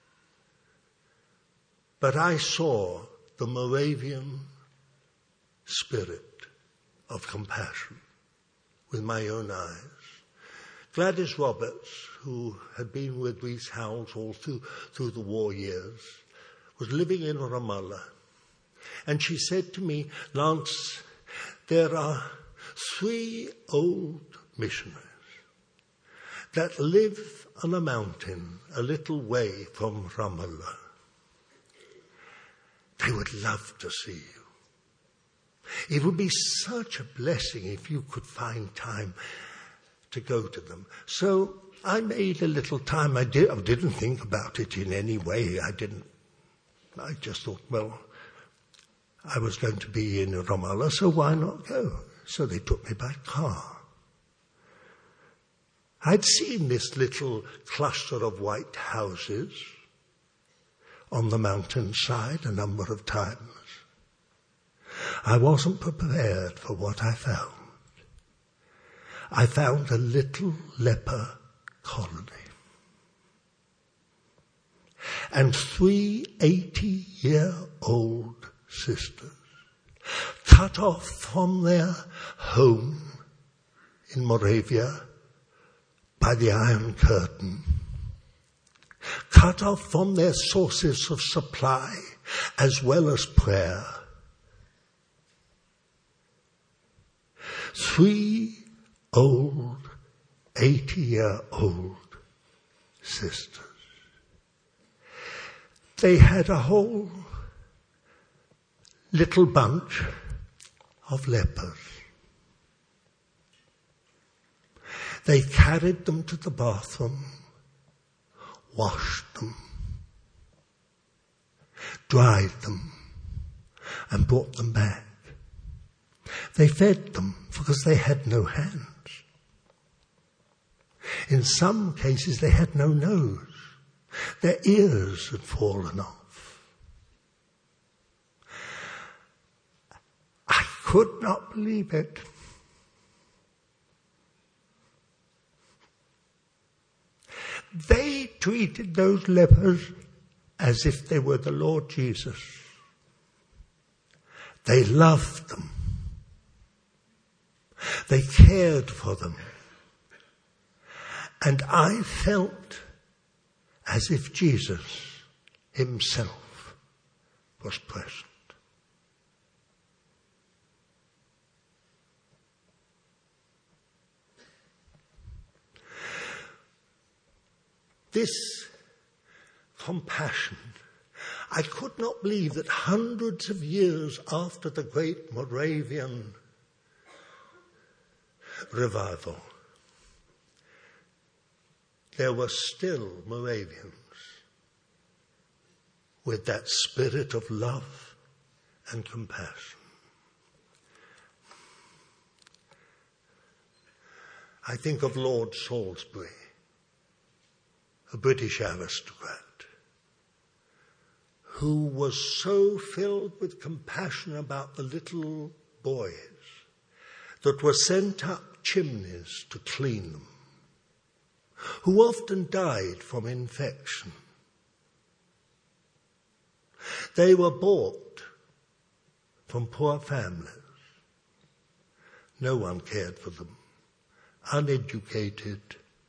But I saw the Moravian spirit of compassion with my own eyes. Gladys Roberts, who had been with Rees Howells all through, through the war years, was living in Ramallah. And she said to me, "Lance, there are three old missionaries that live on a mountain a little way from Ramallah. They would love to see you. It would be such a blessing if you could find time to go to them." So I made a little time. I, did, I didn't think about it in any way. I didn't. I just thought, well, I was going to be in Ramallah, so why not go? So they took me by car. I'd seen this little cluster of white houses on the mountainside a number of times. I wasn't prepared for what I found. I found a little leper colony. And three eighty-year-old sisters, cut off from their home in Moravia by the Iron Curtain, cut off from their sources of supply as well as prayer. Three old, eighty-year-old sisters. They had a whole little bunch of lepers. They carried them to the bathroom, washed them, dried them, and brought them back. They fed them because they had no hands. In some cases they had no nose. Their ears had fallen off. I could not believe it. They treated those lepers as if they were the Lord Jesus. They loved them. They cared for them. And I felt as if Jesus himself was present. This compassion, I could not believe that hundreds of years after the great Moravian revival, there were still Moravians with that spirit of love and compassion. I think of Lord Salisbury, a British aristocrat, who was so filled with compassion about the little boys that were sent up chimneys to clean them, who often died from infection. They were bought from poor families. No one cared for them. Uneducated,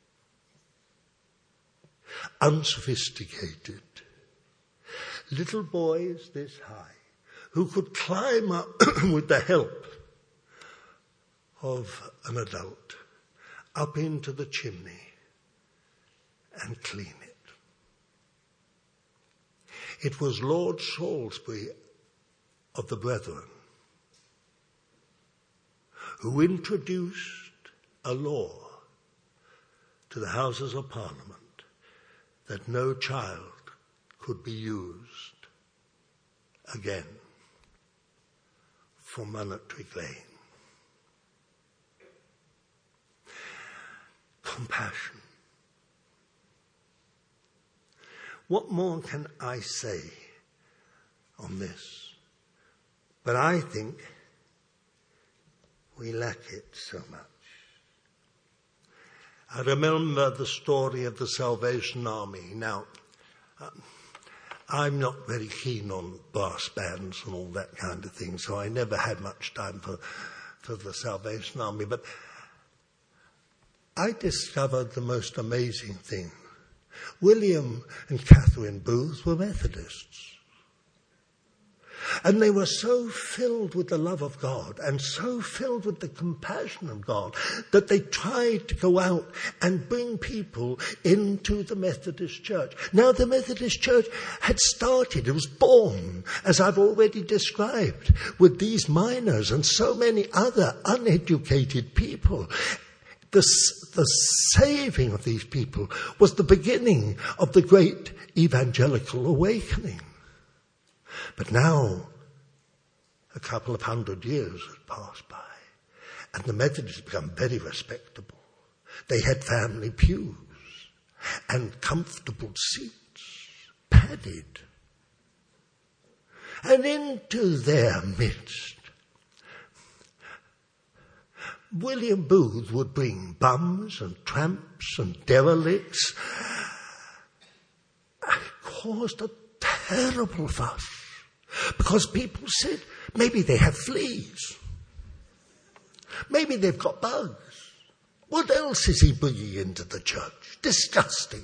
unsophisticated. Little boys this high who could climb up with the help of an adult up into the chimney and clean it. It was Lord Salisbury of the Brethren who introduced a law to the Houses of Parliament that no child could be used again for monetary gain. Compassion. What more can I say on this? But I think we lack it so much. I remember the story of the Salvation Army. Now, uh, I'm not very keen on brass bands and all that kind of thing, so I never had much time for, for the Salvation Army. But I discovered the most amazing thing. William and Catherine Booth were Methodists. And they were so filled with the love of God and so filled with the compassion of God that they tried to go out and bring people into the Methodist Church. Now, the Methodist Church had started, it was born, as I've already described, with these miners and so many other uneducated people. The, the saving of these people was the beginning of the great evangelical awakening. But now, a couple of hundred years had passed by, and the Methodists had become very respectable. They had family pews and comfortable seats, padded. And into their midst, William Booth would bring bums and tramps and derelicts. It caused a terrible fuss. Because people said, maybe they have fleas. Maybe they've got bugs. What else is he bringing into the church? Disgusting.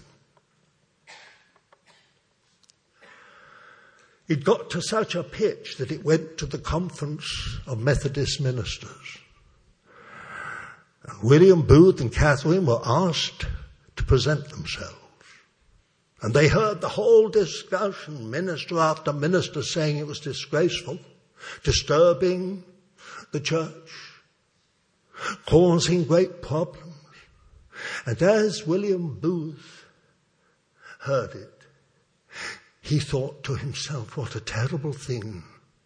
It got to such a pitch that it went to the Conference of Methodist Ministers. And William Booth and Catherine were asked to present themselves. And they heard the whole discussion, minister after minister saying it was disgraceful, disturbing the church, causing great problems. And as William Booth heard it, he thought to himself, what a terrible thing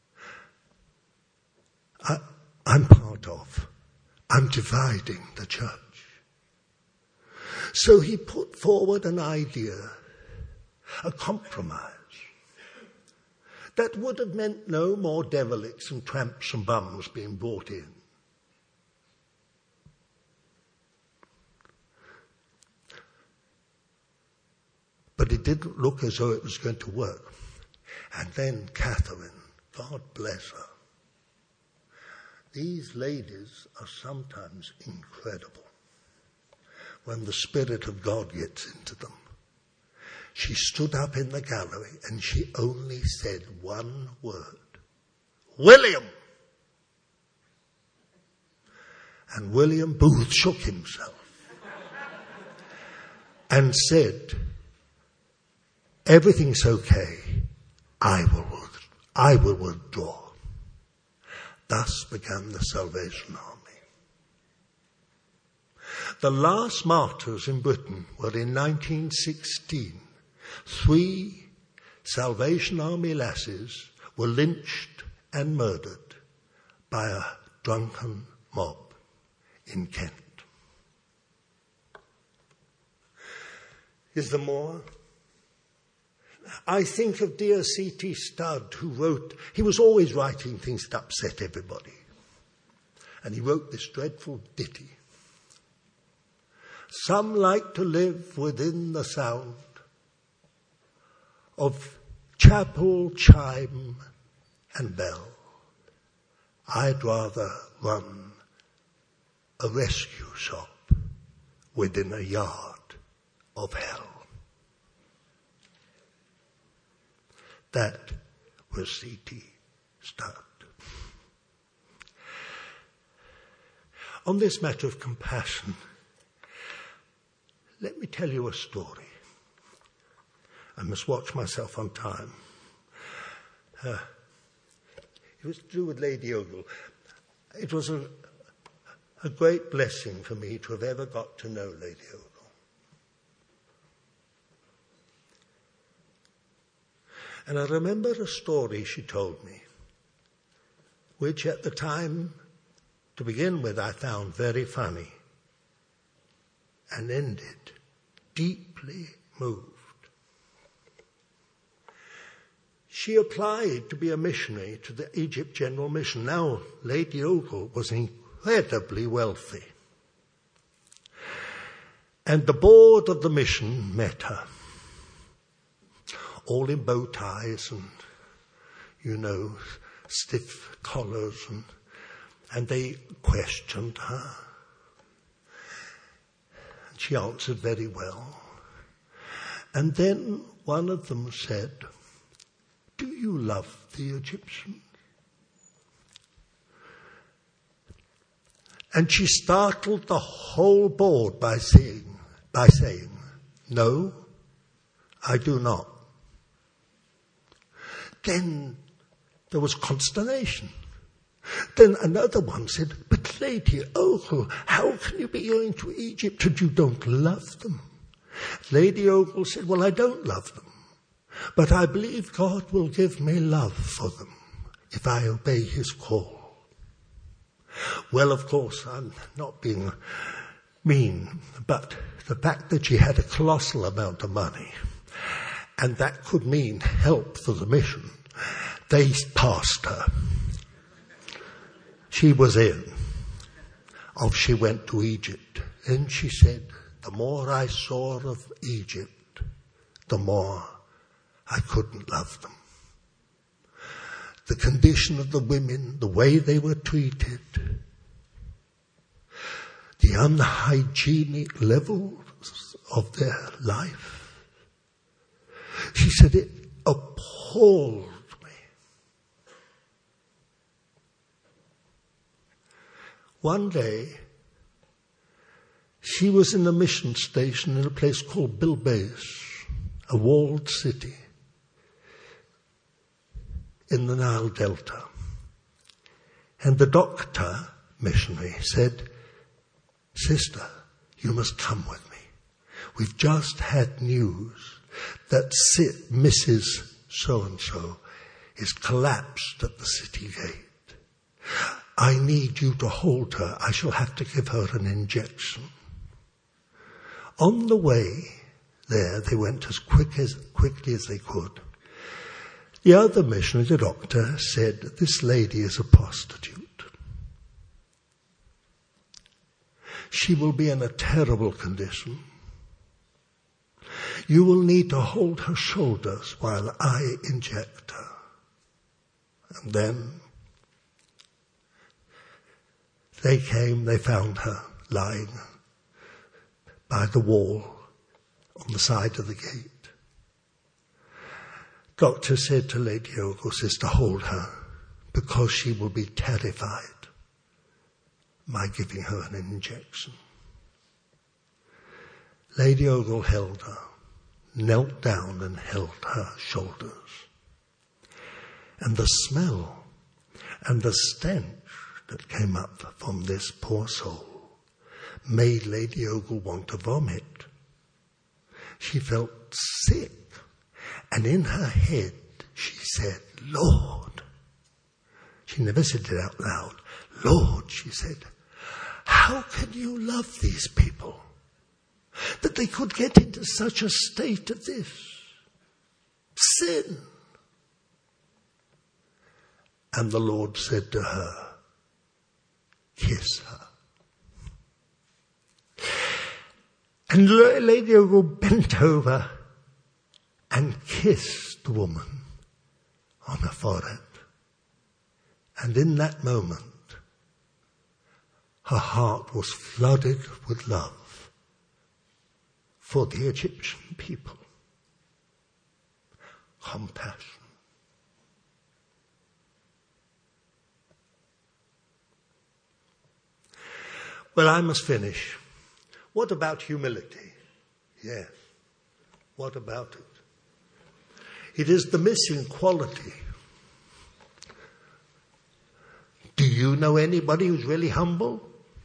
I, I'm part of. I'm dividing the church. So he put forward an idea, a compromise, that would have meant no more derelicts and tramps and bums being brought in. But it didn't look as though it was going to work. And then Catherine, God bless her. These ladies are sometimes incredible when the Spirit of God gets into them. She stood up in the gallery and she only said one word, William! And William Booth shook himself and said, everything's okay. I will, I will withdraw. Thus began the Salvation Army. The last martyrs in Britain were in nineteen sixteen. Three Salvation Army lasses were lynched and murdered by a drunken mob in Kent. Is there more? I think of dear C T Studd, who wrote, he was always writing things that upset everybody. And he wrote this dreadful ditty. Some like to live within the sound of chapel, chime, and bell. I'd rather run a rescue shop within a yard of hell. That was C T Studd. On this matter of compassion, let me tell you a story. I must watch myself on time. Uh, it was to do with Lady Ogle. It was a, a great blessing for me to have ever got to know Lady Ogle. And I remember a story she told me, which at the time, to begin with, I found very funny, and ended deeply moved. She applied to be a missionary to the Egypt General Mission. Now, Lady Ogle was incredibly wealthy. And the board of the mission met her, all in bow ties and, you know, stiff collars, and, and they questioned her. And she answered very well. And then one of them said, do you love the Egyptians? And she startled the whole board by saying, by saying, no, I do not. Then there was consternation. Then another one said, but Lady Ogle, how can you be going to Egypt and you don't love them? Lady Ogle said, well, I don't love them, but I believe God will give me love for them if I obey his call. Well, of course, I'm not being mean, but the fact that she had a colossal amount of money, and that could mean help for the mission, they passed her. She was in. Off she went to Egypt. Then she said, the more I saw of Egypt, the more I couldn't love them. The condition of the women, the way they were treated, the unhygienic levels of their life. She said it appalled me. One day, she was in a mission station in a place called Bilbais, a walled city in the Nile Delta. And the doctor, missionary, said, Sister, You must come with me. We've just had news that Missus So-and-so is collapsed at the city gate. I need you to hold her. I shall have to give her an injection. On the way there, they went as quick as quickly as they could. The other missionary, the doctor, said, this lady is a prostitute. She will be in a terrible condition. You will need to hold her shoulders while I inject her. And then they came, they found her lying by the wall on the side of the gate. Doctor said to Lady Ogle, sister, hold her, because she will be terrified by giving her an injection. Lady Ogle held her, knelt down and held her shoulders. And the smell and the stench that came up from this poor soul made Lady Ogle want to vomit. She felt sick, and in her head she said, Lord. She never said it out loud. Lord, she said, how can you love these people that they could get into such a state of this? Sin. And the Lord said to her, kiss her. And Lady Ogle bent over and kissed the woman on her forehead. And in that moment, her heart was flooded with love for the Egyptian people. Compassion. Well, I must finish. What about humility? Yes. What about it? It is the missing quality. Do you know anybody who's really humble?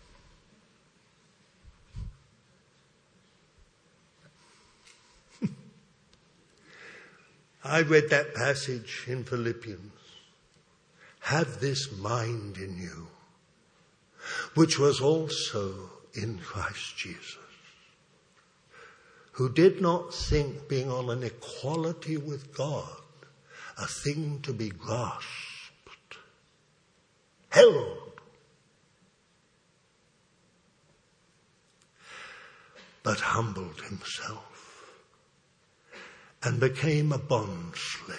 I read that passage in Philippians. Have this mind in you, which was also in Christ Jesus, who did not think being on an equality with God a thing to be grasped, held, but humbled himself and became a bond slave.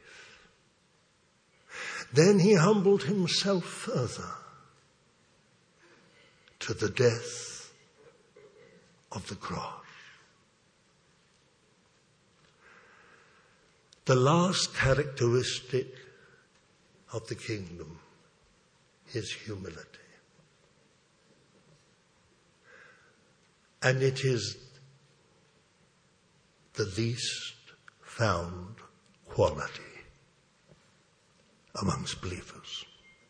Then he humbled himself further to the death of the cross. The last characteristic of the kingdom is humility. And it is the least found quality amongst believers.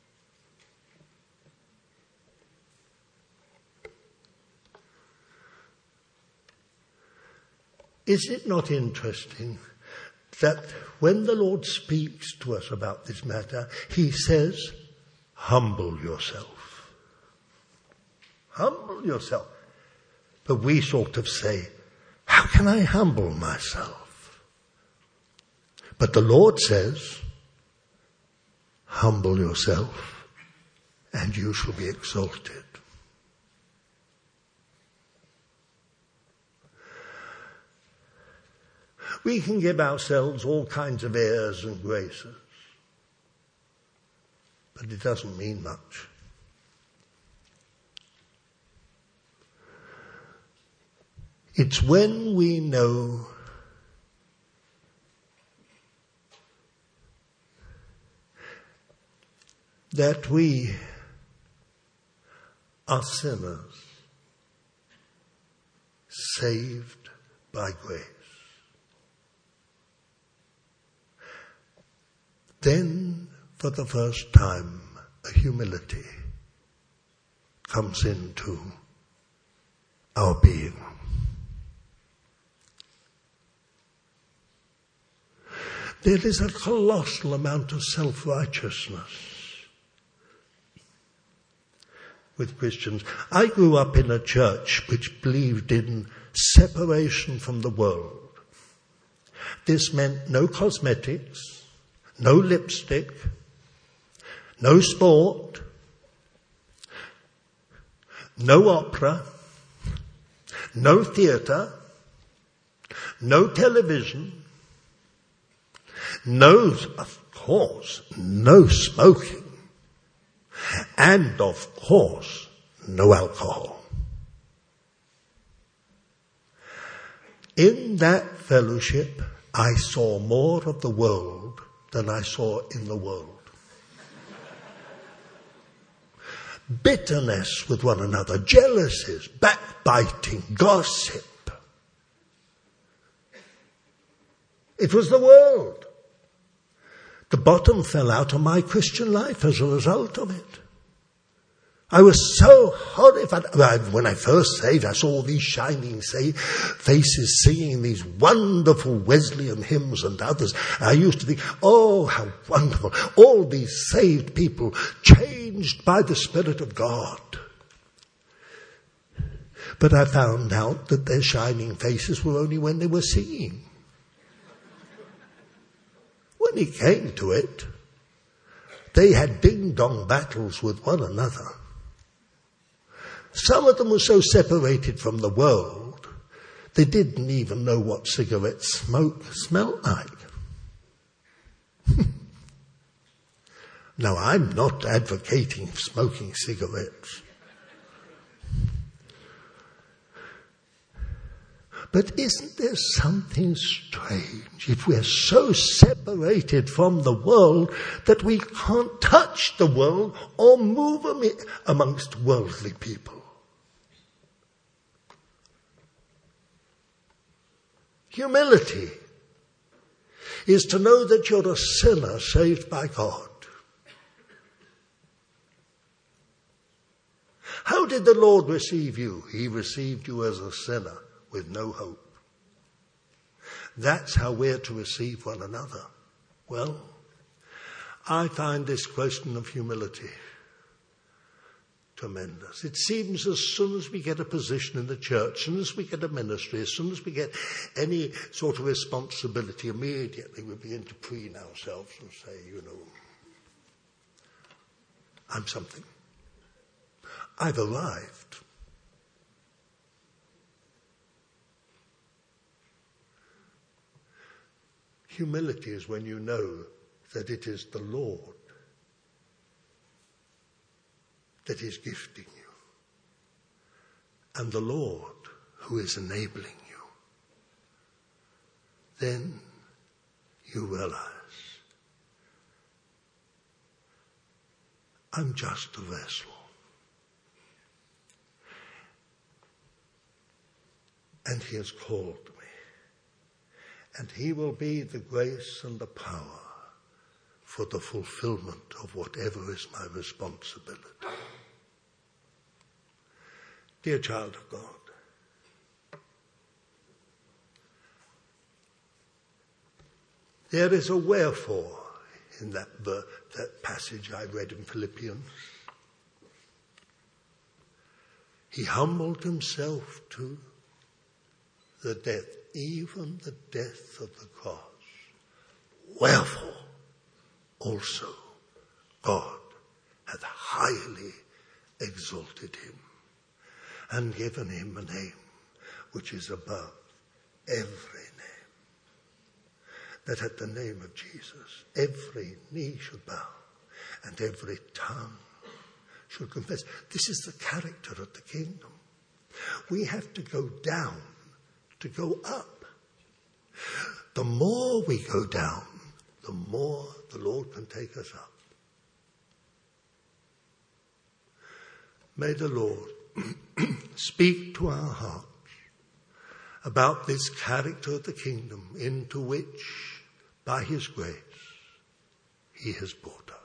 Is it not interesting that when the Lord speaks to us about this matter, he says, humble yourself. Humble yourself. But we sort of say, how can I humble myself? But the Lord says, humble yourself and you shall be exalted. We can give ourselves all kinds of airs and graces, but it doesn't mean much. It's when we know that we are sinners, saved by grace. Then, for the first time, a humility comes into our being. There is a colossal amount of self-righteousness with Christians. I grew up in a church which believed in separation from the world. This meant no cosmetics, no lipstick, no sport, no opera, no theatre, no television, no, of course, no smoking, and of course, no alcohol. In that fellowship, I saw more of the world than I saw in the world. Bitterness with one another, jealousies, backbiting, gossip. It was the world. The bottom fell out of my Christian life as a result of it. I was so horrified. When I first saved, I saw all these shining faces singing these wonderful Wesleyan hymns and others. I used to think, oh, how wonderful. All these saved people changed by the Spirit of God. But I found out that their shining faces were only when they were singing. When it came to it, they had ding-dong battles with one another. Some of them were so separated from the world, they didn't even know what cigarette smoke smelled like. Now, I'm not advocating smoking cigarettes. But isn't there something strange if we're so separated from the world that we can't touch the world or move amongst worldly people? Humility is to know that you're a sinner saved by God. How did the Lord receive you? He received you as a sinner with no hope. That's how we're to receive one another. Well, I find this question of humility tremendous. It seems as soon as we get a position in the church, as soon as we get a ministry, as soon as we get any sort of responsibility, immediately we begin to preen ourselves and say, you know, I'm something. I've arrived. Humility is when you know that it is the Lord that is gifting you, and the Lord who is enabling you. Then you realize, I'm just a vessel. And he has called me. And he will be the grace and the power for the fulfillment of whatever is my responsibility. Dear child of God, there is a wherefore in that, ver- that passage I read in Philippians. He humbled himself to the death, even the death of the cross. Wherefore also God hath highly exalted him and given him a name which is above every name, that at the name of Jesus every knee should bow and every tongue should confess. This is the character of the kingdom. We have to go down to go up. The more we go down, the more the Lord can take us up. May the Lord speak to our hearts about this character of the kingdom into which, by his grace, he has brought us.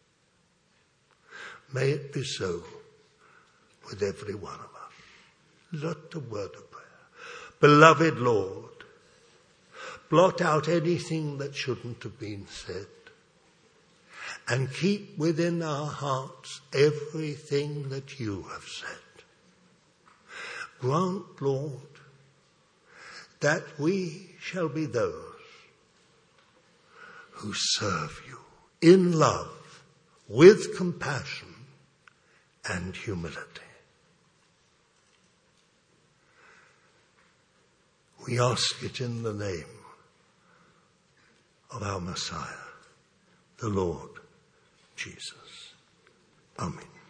May it be so with every one of us. Let the word of prayer. Beloved Lord, blot out anything that shouldn't have been said, and keep within our hearts everything that you have said. Grant, Lord, that we shall be those who serve you in love, with compassion and humility. We ask it in the name of our Messiah, the Lord Jesus. Amen.